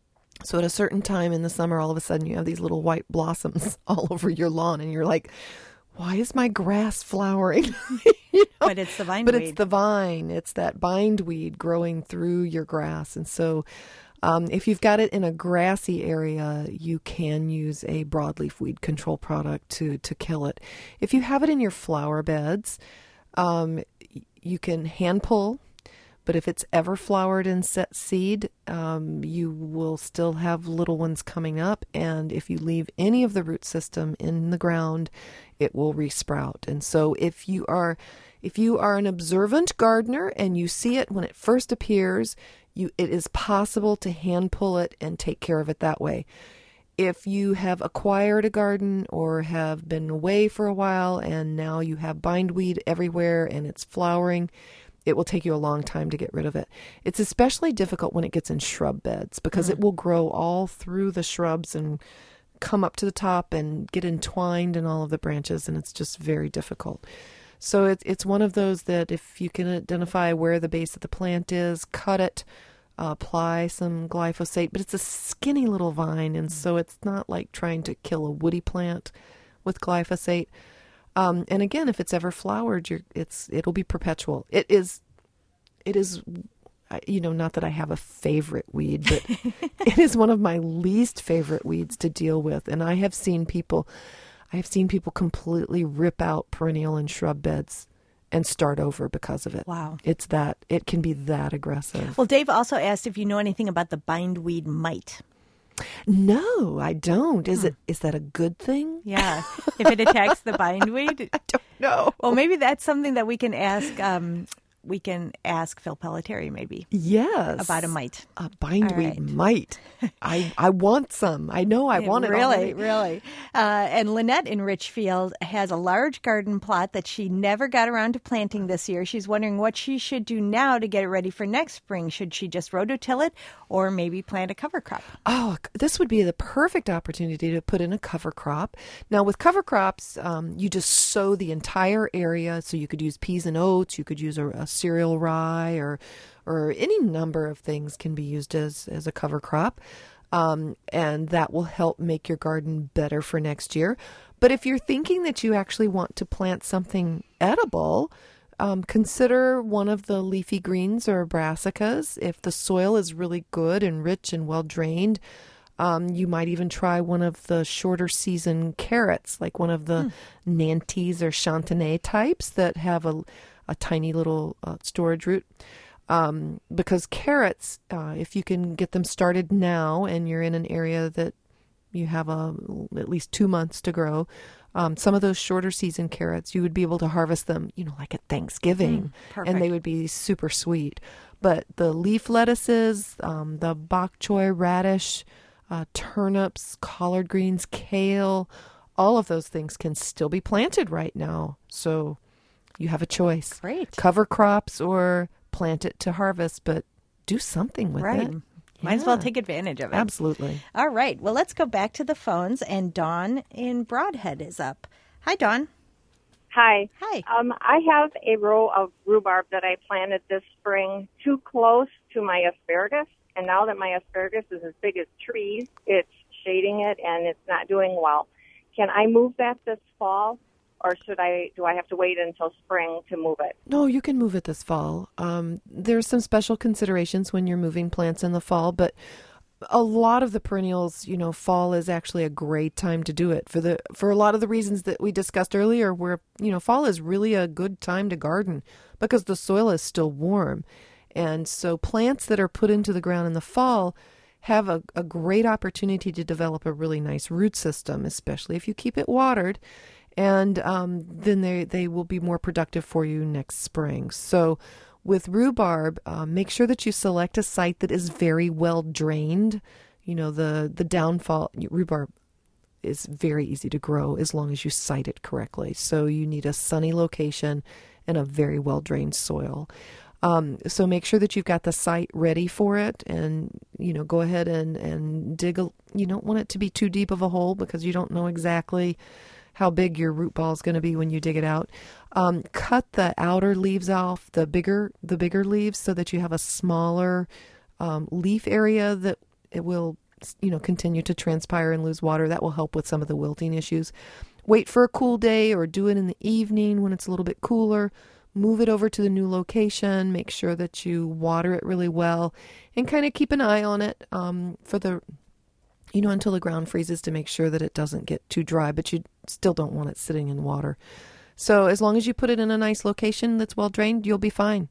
So at a certain time in the summer, all of a sudden you have these little white blossoms all over your lawn. And you're like, why is my grass flowering? you know? But it's the vine But weed. it's the vine. It's that bindweed growing through your grass. And so um, if you've got it in a grassy area, you can use a broadleaf weed control product to, to kill it. If you have it in your flower beds, um, you can hand pull. But if it's ever flowered and set seed, um, you will still have little ones coming up. And if you leave any of the root system in the ground, it will resprout. And so if you are if you are an observant gardener and you see it when it first appears, you it is possible to hand pull it and take care of it that way. If you have acquired a garden or have been away for a while and now you have bindweed everywhere and it's flowering, it will take you a long time to get rid of it. It's especially difficult when it gets in shrub beds because mm. it will grow all through the shrubs and come up to the top and get entwined in all of the branches, and it's just very difficult. So it, it's one of those that if you can identify where the base of the plant is, cut it, uh, apply some glyphosate, but it's a skinny little vine, and so it's not like trying to kill a woody plant with glyphosate. Um, and again, if it's ever flowered, you're, it's it'll be perpetual. It is, it is, you know, not that I have a favorite weed, but it is one of my least favorite weeds to deal with. And I have seen people, I have seen people completely rip out perennial and shrub beds and start over because of it. Wow. It's that, it can be that aggressive. Well, Dave also asked if you know anything about the bindweed mite. No, I don't. Is hmm. it? Is that a good thing? Yeah. If it attacks the bindweed? I don't know. Well, maybe that's something that we can ask um, we can ask Phil Pelletieri maybe. Yes. About a mite. A bindweed right. mite. I I want some. I know I want it Really, already. really. Uh, and Lynette in Richfield has a large garden plot that she never got around to planting this year. She's wondering what she should do now to get it ready for next spring. Should she just rototill it or maybe plant a cover crop? Oh, this would be the perfect opportunity to put in a cover crop. Now, with cover crops, um, you just sow the entire area. So you could use peas and oats. You could use a, a cereal rye or or any number of things can be used as, as a cover crop. Um, and that will help make your garden better for next year. But if you're thinking that you actually want to plant something edible, um, consider one of the leafy greens or brassicas. If the soil is really good and rich and well drained, um, you might even try one of the shorter season carrots, like one of the hmm. Nantes or Chantenay types that have a, a tiny little uh, storage root. Um, because carrots, uh, if you can get them started now and you're in an area that you have a, at least two months to grow, um, some of those shorter season carrots, you would be able to harvest them, you know, like at Thanksgiving, mm, and they would be super sweet. But the leaf lettuces, um, the bok choy radish, uh, turnips, collard greens, kale, all of those things can still be planted right now. So you have a choice. Great. Cover crops or plant it to harvest, but do something with right. it. Might yeah. as well take advantage of it. Absolutely. All right. Well, let's go back to the phones, and Dawn in Broadhead is up. Hi, Dawn. Hi. Hi. Um, I have a row of rhubarb that I planted this spring too close to my asparagus, and now that my asparagus is as big as trees, it's shading it, and it's not doing well. Can I move that this fall? Or should I? Do I have to wait until spring to move it? No, you can move it this fall. Um, there's some special considerations when you're moving plants in the fall, but a lot of the perennials, you know, fall is actually a great time to do it for the for a lot of the reasons that we discussed earlier. Where you know, fall is really a good time to garden because the soil is still warm, and so plants that are put into the ground in the fall have a, a great opportunity to develop a really nice root system, especially if you keep it watered. And um, then they, they will be more productive for you next spring. So with rhubarb, uh, make sure that you select a site that is very well drained. You know, the, the downfall, rhubarb is very easy to grow as long as you site it correctly. So you need a sunny location and a very well drained soil. Um, so make sure that you've got the site ready for it, and, you know, go ahead and, and dig a, you don't want it to be too deep of a hole because you don't know exactly how big your root ball is going to be when you dig it out. Um, cut the outer leaves off, the bigger the bigger leaves, so that you have a smaller um, leaf area that it will, you know, continue to transpire and lose water. That will help with some of the wilting issues. Wait for a cool day or do it in the evening when it's a little bit cooler. Move it over to the new location. Make sure that you water it really well and kind of keep an eye on it um, for the you know, until the ground freezes to make sure that it doesn't get too dry, but you still don't want it sitting in water. So as long as you put it in a nice location that's well drained, you'll be fine.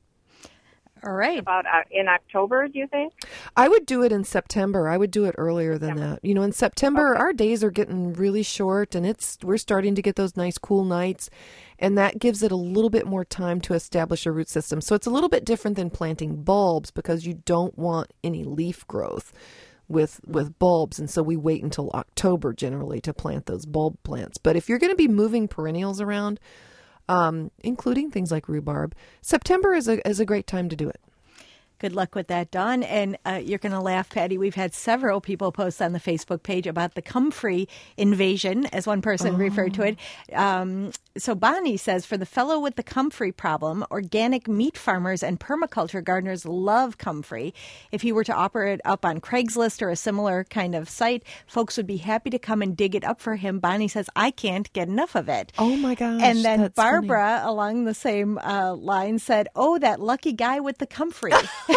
All right. About uh, in October, do you think? I would do it in September. I would do it earlier than September. that. You know, in September, Okay. our days are getting really short, and it's we're starting to get those nice cool nights, and that gives it a little bit more time to establish a root system. So it's a little bit different than planting bulbs because you don't want any leaf growth with with bulbs, and so we wait until October generally to plant those bulb plants. But if you're going to be moving perennials around, um, including things like rhubarb, September is a is a great time to do it. Good luck with that, Dawn. And uh, you're going to laugh, Patty. We've had several people post on the Facebook page about the comfrey invasion, as one person oh. referred to it. Um, so Bonnie says, for the fellow with the comfrey problem, organic meat farmers and permaculture gardeners love comfrey. If he were to offer it up on Craigslist or a similar kind of site, folks would be happy to come and dig it up for him. Bonnie says, I can't get enough of it. Oh, my gosh. And then that's Barbara, funny. along the same uh, line, said, oh, that lucky guy with the comfrey.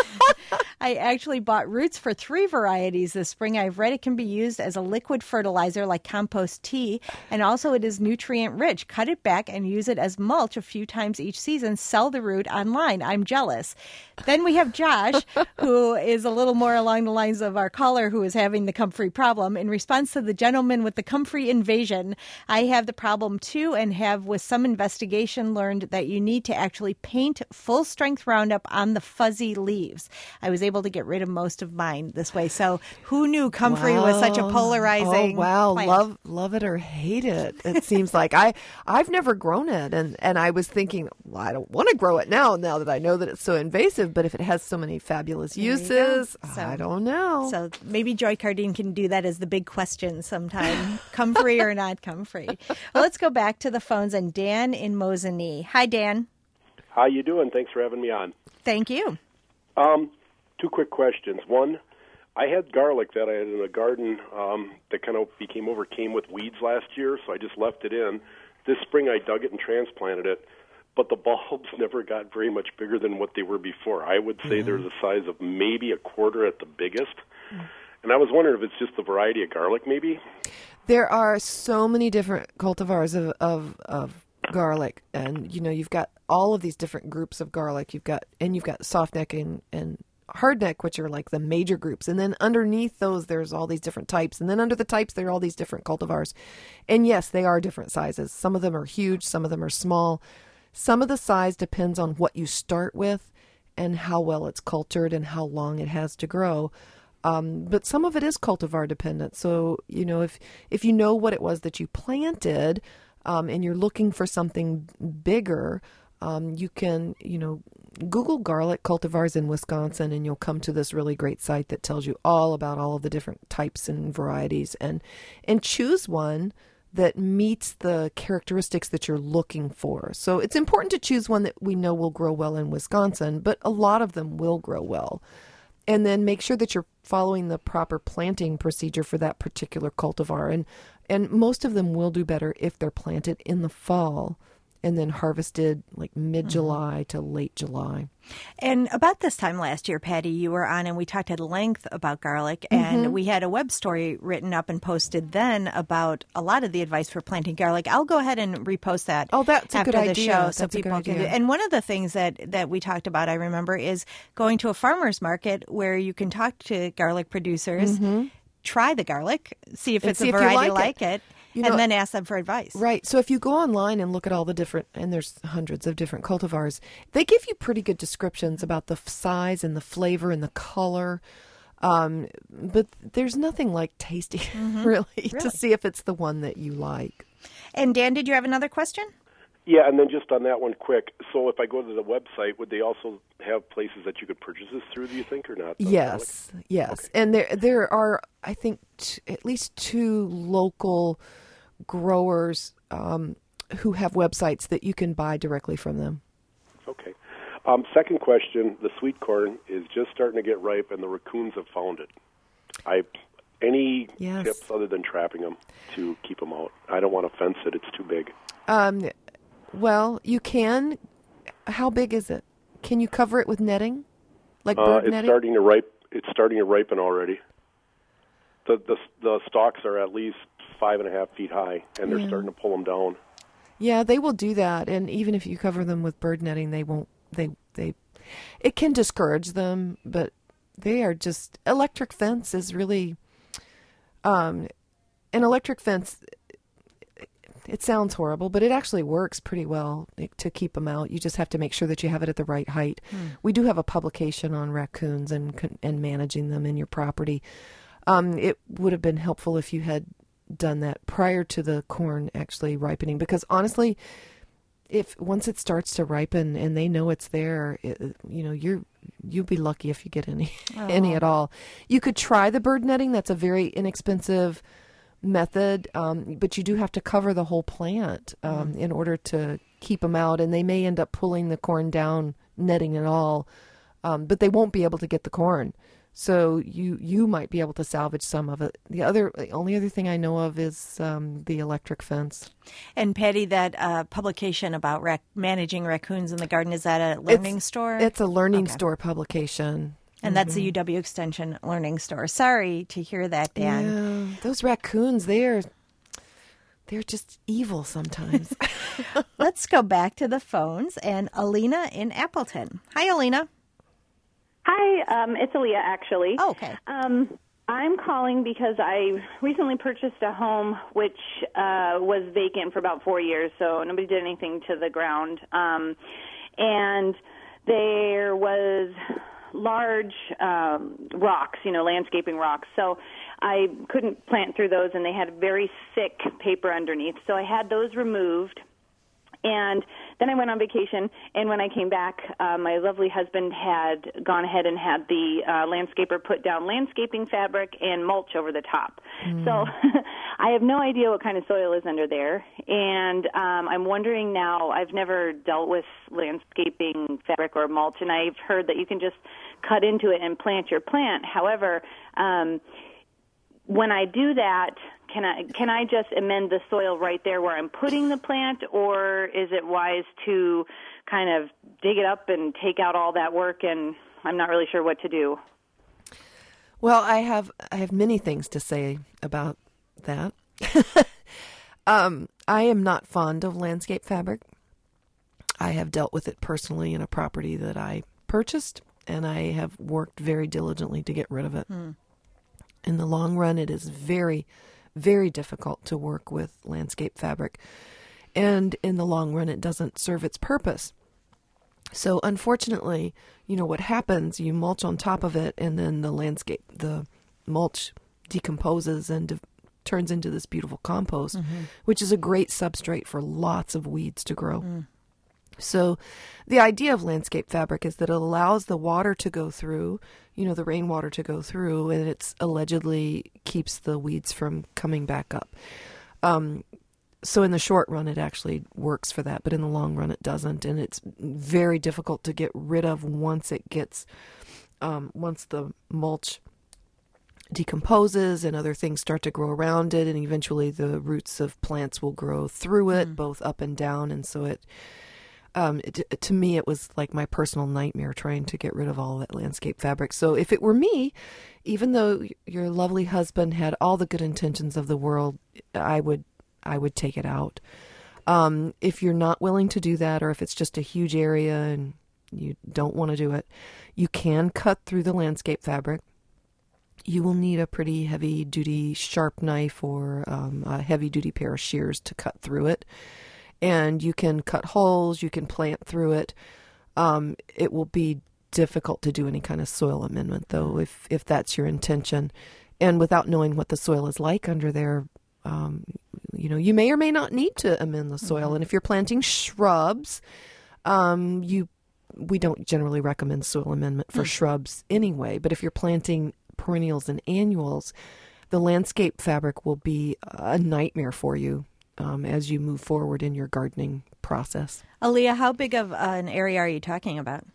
I actually bought roots for three varieties this spring. I've read it can be used as a liquid fertilizer like compost tea, and also it is nutrient rich. Cut it back and use it as mulch a few times each season. Sell the root online. I'm jealous. Then we have Josh, who is a little more along the lines of our caller who is having the comfrey problem. In response to the gentleman with the comfrey invasion, I have the problem too, and have with some investigation learned that you need to actually paint full strength Roundup on the fuzzy leaves. I was able to get rid of most of mine this way. So who knew comfrey wow. was such a polarizing Oh, wow. plant? Love love it or hate it. It seems like I, I've never grown it. And, and I was thinking, well, I don't want to grow it now, now that I know that it's so invasive. But if it has so many fabulous uses, so, I don't know. So maybe Joy Cardine can do that as the big question sometime. Comfrey or not comfrey. Well, let's go back to the phones. And Dan in Mosinee. Hi, Dan. How you doing? Thanks for having me on. Thank you. Um, two quick questions. One, I had garlic that I had in a garden um, that kind of became overcame with weeds last year, so I just left it in. This spring I dug it and transplanted it, but the bulbs never got very much bigger than what they were before. I would say mm-hmm. they're the size of maybe a quarter at the biggest. Mm-hmm. And I was wondering if it's just the variety of garlic maybe? There are so many different cultivars of, of, of garlic, and you know you've got all of these different groups of garlic. You've got and you've got softneck and, and hardneck, which are like the major groups, and then underneath those there's all these different types, and then under the types there are all these different cultivars. And yes, they are different sizes. Some of them are huge, some of them are small. Some of the size depends on what you start with and how well it's cultured and how long it has to grow. Um, but some of it is cultivar dependent. So you know if if you know what it was that you planted. Um, and you're looking for something bigger, um, you can, you know, Google garlic cultivars in Wisconsin, and you'll come to this really great site that tells you all about all of the different types and varieties, and and choose one that meets the characteristics that you're looking for. So it's important to choose one that we know will grow well in Wisconsin, but a lot of them will grow well. And then make sure that you're following the proper planting procedure for that particular cultivar. And and most of them will do better if they're planted in the fall and then harvested like mid-July mm-hmm. to late July. And about this time last year, Patty, you were on and we talked at length about garlic, and mm-hmm. we had a web story written up and posted then about a lot of the advice for planting garlic. I'll go ahead and repost that oh, that's after a good the idea. show that's so people can do it. And one of the things that, that we talked about, I remember, is going to a farmer's market where you can talk to garlic producers, mm-hmm. try the garlic, see if and it's see a variety you you like like it. it. You and know, then ask them for advice. Right. So if you go online and look at all the different, and there's hundreds of different cultivars, they give you pretty good descriptions about the size and the flavor and the color. Um, but there's nothing like tasting mm-hmm. really, really to see if it's the one that you like. And Dan, did you have another question? Yeah, and then just on that one quick, so if I go to the website, would they also have places that you could purchase this through, do you think, or not? Yes, yes. Okay. And there there are, I think, t- at least two local growers um, who have websites that you can buy directly from them. Okay. Um, second question, the sweet corn is just starting to get ripe, and the raccoons have found it. I Any yes. tips other than trapping them to keep them out? I don't want to fence it. It's too big. Um. Well, you can. How big is it? Can you cover it with netting, like uh, bird it's netting? Starting to ripe. It's starting to ripen already. The the the stalks are at least five and a half feet high, and they're yeah. starting to pull them down. Yeah, they will do that, and even if you cover them with bird netting, they won't. They they, it can discourage them, but they are just electric fence is really, um, an electric fence. It sounds horrible, but it actually works pretty well to keep them out. You just have to make sure that you have it at the right height. Hmm. We do have a publication on raccoons and and managing them in your property. Um, it would have been helpful if you had done that prior to the corn actually ripening, because honestly, if once it starts to ripen and they know it's there, it, you know, you're you'll be lucky if you get any oh. any at all. You could try the bird netting. That's a very inexpensive method, um, but you do have to cover the whole plant um, mm. in order to keep them out, and they may end up pulling the corn down, netting it all, um, but they won't be able to get the corn. So you you might be able to salvage some of it. The other, the only other thing I know of is um, the electric fence. And Patty, that uh, publication about rac- managing raccoons in the garden, is that a learning it's, store? It's a learning okay. store publication. And mm-hmm. that's the U W Extension Learning Store. Sorry to hear that, Dan. Yeah, those raccoons, they're they're just evil sometimes. Let's go back to the phones and Alina in Appleton. Hi, Alina. Hi, um, it's Aaliyah, actually. Oh, okay. Um, I'm calling because I recently purchased a home which uh, was vacant for about four years, so nobody did anything to the ground. Um, and there was large um, rocks, you know, landscaping rocks. So I couldn't plant through those, and they had very thick paper underneath. So I had those removed. And then I went on vacation, and when I came back, uh, my lovely husband had gone ahead and had the uh, landscaper put down landscaping fabric and mulch over the top. Mm. So I have no idea what kind of soil is under there, and um, I'm wondering now, I've never dealt with landscaping fabric or mulch, and I've heard that you can just cut into it and plant your plant. However, um, when I do that, Can I can I just amend the soil right there where I'm putting the plant, or is it wise to kind of dig it up and take out all that work, and I'm not really sure what to do? Well, I have I have many things to say about that. um, I am not fond of landscape fabric. I have dealt with it personally in a property that I purchased, and I have worked very diligently to get rid of it. Hmm. In the long run, it is very very difficult to work with landscape fabric. And in the long run, it doesn't serve its purpose. So unfortunately, you know, what happens, you mulch on top of it, and then the landscape, the mulch decomposes and de- turns into this beautiful compost, mm-hmm. which is a great substrate for lots of weeds to grow. Mm. So the idea of landscape fabric is that it allows the water to go through, you know, the rainwater to go through, and it's allegedly keeps the weeds from coming back up. Um, so in the short run, it actually works for that, but in the long run, it doesn't. And it's very difficult to get rid of once it gets, um, once the mulch decomposes and other things start to grow around it, and eventually the roots of plants will grow through it, mm. both up and down. And so it, Um, it, to me, it was like my personal nightmare trying to get rid of all that landscape fabric. So if it were me, even though your lovely husband had all the good intentions of the world, I would I would take it out. Um, if you're not willing to do that, or if it's just a huge area and you don't want to do it, you can cut through the landscape fabric. You will need a pretty heavy-duty sharp knife or um, a heavy-duty pair of shears to cut through it. And you can cut holes, you can plant through it. Um, it will be difficult to do any kind of soil amendment, though, if, if that's your intention. And without knowing what the soil is like under there, um, you know, you may or may not need to amend the soil. Mm-hmm. And if you're planting shrubs, um, you we don't generally recommend soil amendment for mm-hmm. shrubs anyway. But if you're planting perennials and annuals, the landscape fabric will be a nightmare for you. Um, as you move forward in your gardening process. Aaliyah, how big of uh, an area are you talking about?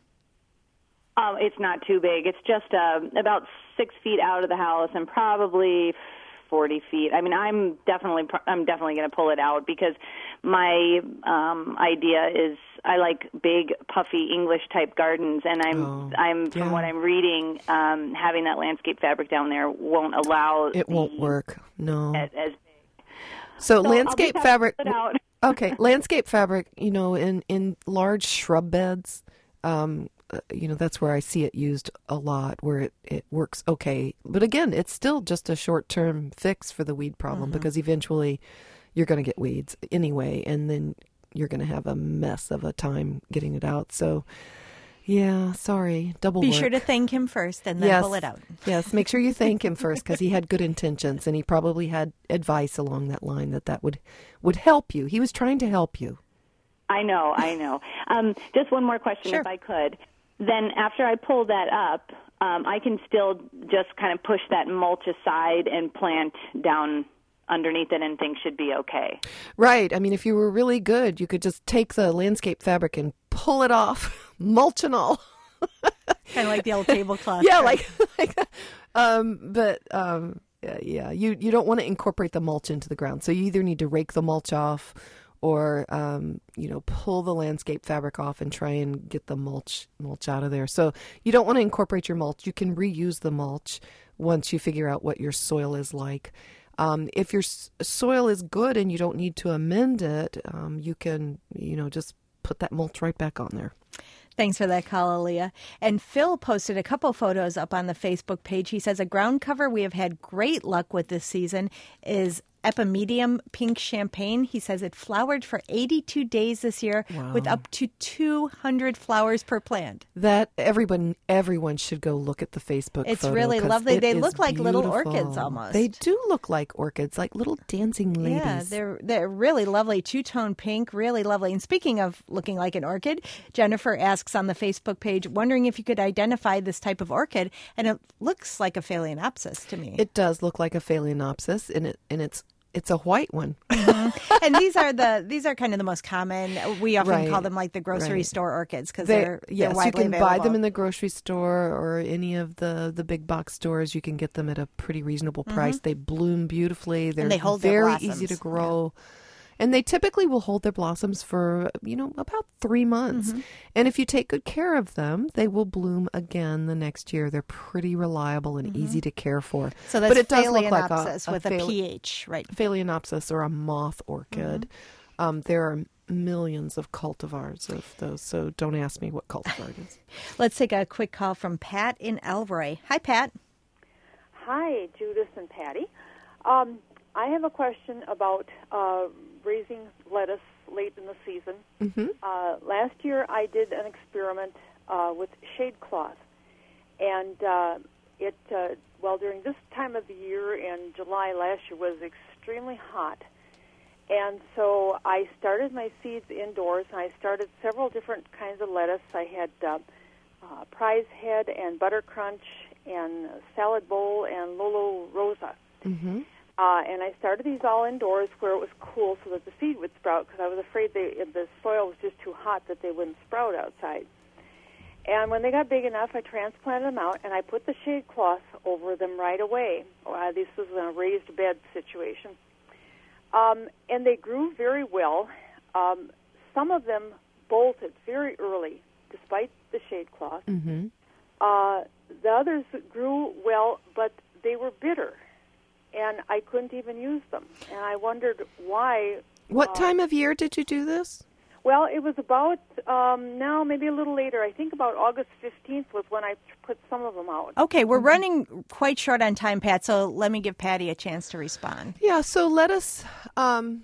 Um, it's not too big. It's just uh, about six feet out of the house and probably forty feet. I mean, I'm definitely I'm definitely going to pull it out because my um, idea is I like big, puffy English type gardens, and I'm oh, I'm from yeah. what I'm reading, um, having that landscape fabric down there won't allow it won't work. No. As, as So, so landscape fabric, okay, landscape fabric, you know, in, in large shrub beds, um, uh, you know, that's where I see it used a lot, where it, it works okay. But again, it's still just a short-term fix for the weed problem, mm-hmm. because eventually you're going to get weeds anyway, and then you're going to have a mess of a time getting it out. So, yeah, sorry, double Be work. sure to thank him first and then yes. pull it out. Yes, make sure you thank him first, because he had good intentions, and he probably had advice along that line that that would, would help you. He was trying to help you. I know, I know. Um, just one more question, Sure. if I could. Then after I pull that up, um, I can still just kind of push that mulch aside and plant down underneath it, and things should be okay. Right. I mean, if you were really good, you could just take the landscape fabric and pull it off, mulch and all. Kind of like the old tablecloth. Yeah, like, like that. Um, but um, yeah, yeah, you you don't want to incorporate the mulch into the ground. So you either need to rake the mulch off, or um, you know, pull the landscape fabric off and try and get the mulch mulch out of there. So you don't want to incorporate your mulch. You can reuse the mulch once you figure out what your soil is like. Um, if your s- soil is good and you don't need to amend it, um, you can, you know, just put that mulch right back on there. Thanks for that call, Aaliyah. And Phil posted a couple photos up on the Facebook page. He says a ground cover we have had great luck with this season is Epimedium Pink Champagne. He says it flowered for eighty-two days this year Wow. with up to two hundred flowers per plant. That everyone everyone should go look at the Facebook It's photo, really 'cause lovely. it They is look like little beautiful. orchids almost. They do look like orchids, like little dancing ladies. Yeah, they're they're really lovely, two-tone pink, really lovely. And speaking of looking like an orchid, Jennifer asks on the Facebook page, wondering if you could identify this type of orchid, and it looks like a Phalaenopsis to me. It does look like a Phalaenopsis, and it and it's it's a white one. Mm-hmm. And these are the these are kind of the most common. We often Right, call them like the grocery right. store orchids because They're- they're, they're yes, widely you can available. buy them in the grocery store or any of the, the big box stores. You can get them at a pretty reasonable price. Mhm. They bloom beautifully. They're they hold their very blossoms. easy to grow. And they typically will hold their blossoms for, you know, about three months. Mhm. And if you take good care of them, they will bloom again the next year. They're pretty reliable and easy to care for. So that's but it does look like a, Phalaenopsis with a phale- P H, right? Phalaenopsis or a moth orchid. Um, there are millions of cultivars of those, so don't ask me what cultivar it is. Let's take a quick call from Pat in Elroy. Hi, Pat. Hi, Judith and Patty. Um, I have a question about uh, raising lettuce late in the season. Mm-hmm. Uh, last year, I did an experiment uh, with shade cloth, and uh, it uh, well during this time of the year in July last year was extremely hot, and so I started my seeds indoors, and I started several different kinds of lettuce. I had uh, uh, Prize Head and Butter Crunch and Salad Bowl and Lolo Rosa. Mm-hmm. Uh, and I started these all indoors where it was cool so that the seed would sprout because I was afraid they, if the soil was just too hot that they wouldn't sprout outside. And when they got big enough, I transplanted them out, and I put the shade cloth over them right away. Uh, this was in a raised bed situation. Um, and they grew very well. Um, some of them bolted very early, despite the shade cloth. Mm-hmm. Uh, the others grew well, but they were bitter, and I couldn't even use them. And I wondered why. What uh, time of year did you do this? Well, it was about um, now, maybe a little later. I think about August fifteenth was when I put some of them out. Okay, we're running quite short on time, Pat, so let me give Patty a chance to respond. Yeah, so lettuce, um,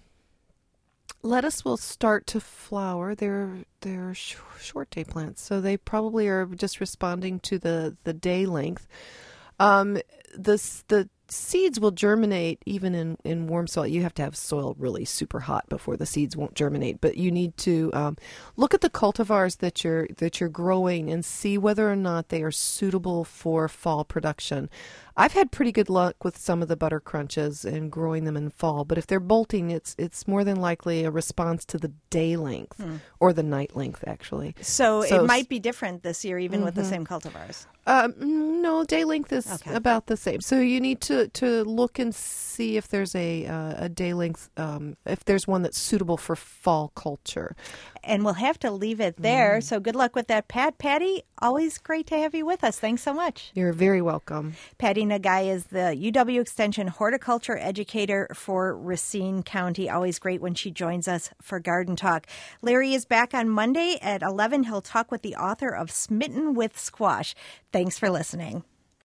lettuce will start to flower. They're they're sh- short day plants, so they probably are just responding to the, the day length. Um, the the seeds will germinate even in, in warm soil. You have to have soil really super hot before the seeds won't germinate. But you need to um, look at the cultivars that you're that you're growing and see whether or not they are suitable for fall production. I've had pretty good luck with some of the butter crunches and growing them in fall. But if they're bolting, it's it's more than likely a response to the day length Hmm. or the night length, actually. So, So- it might be different this year, even with the Mhm. same cultivars. Um, no, day length is Okay. about the same. So you need to, to look and see if there's a uh, a day length, um, if there's one that's suitable for fall culture. And we'll have to leave it there. So good luck with that, Pat. Patty, always great to have you with us. Thanks so much. You're very welcome. Patty Nagai is the U W Extension horticulture educator for Racine County. Always great when she joins us for Garden Talk. Larry is back on Monday at eleven. He'll talk with the author of Smitten with Squash. Thanks for listening.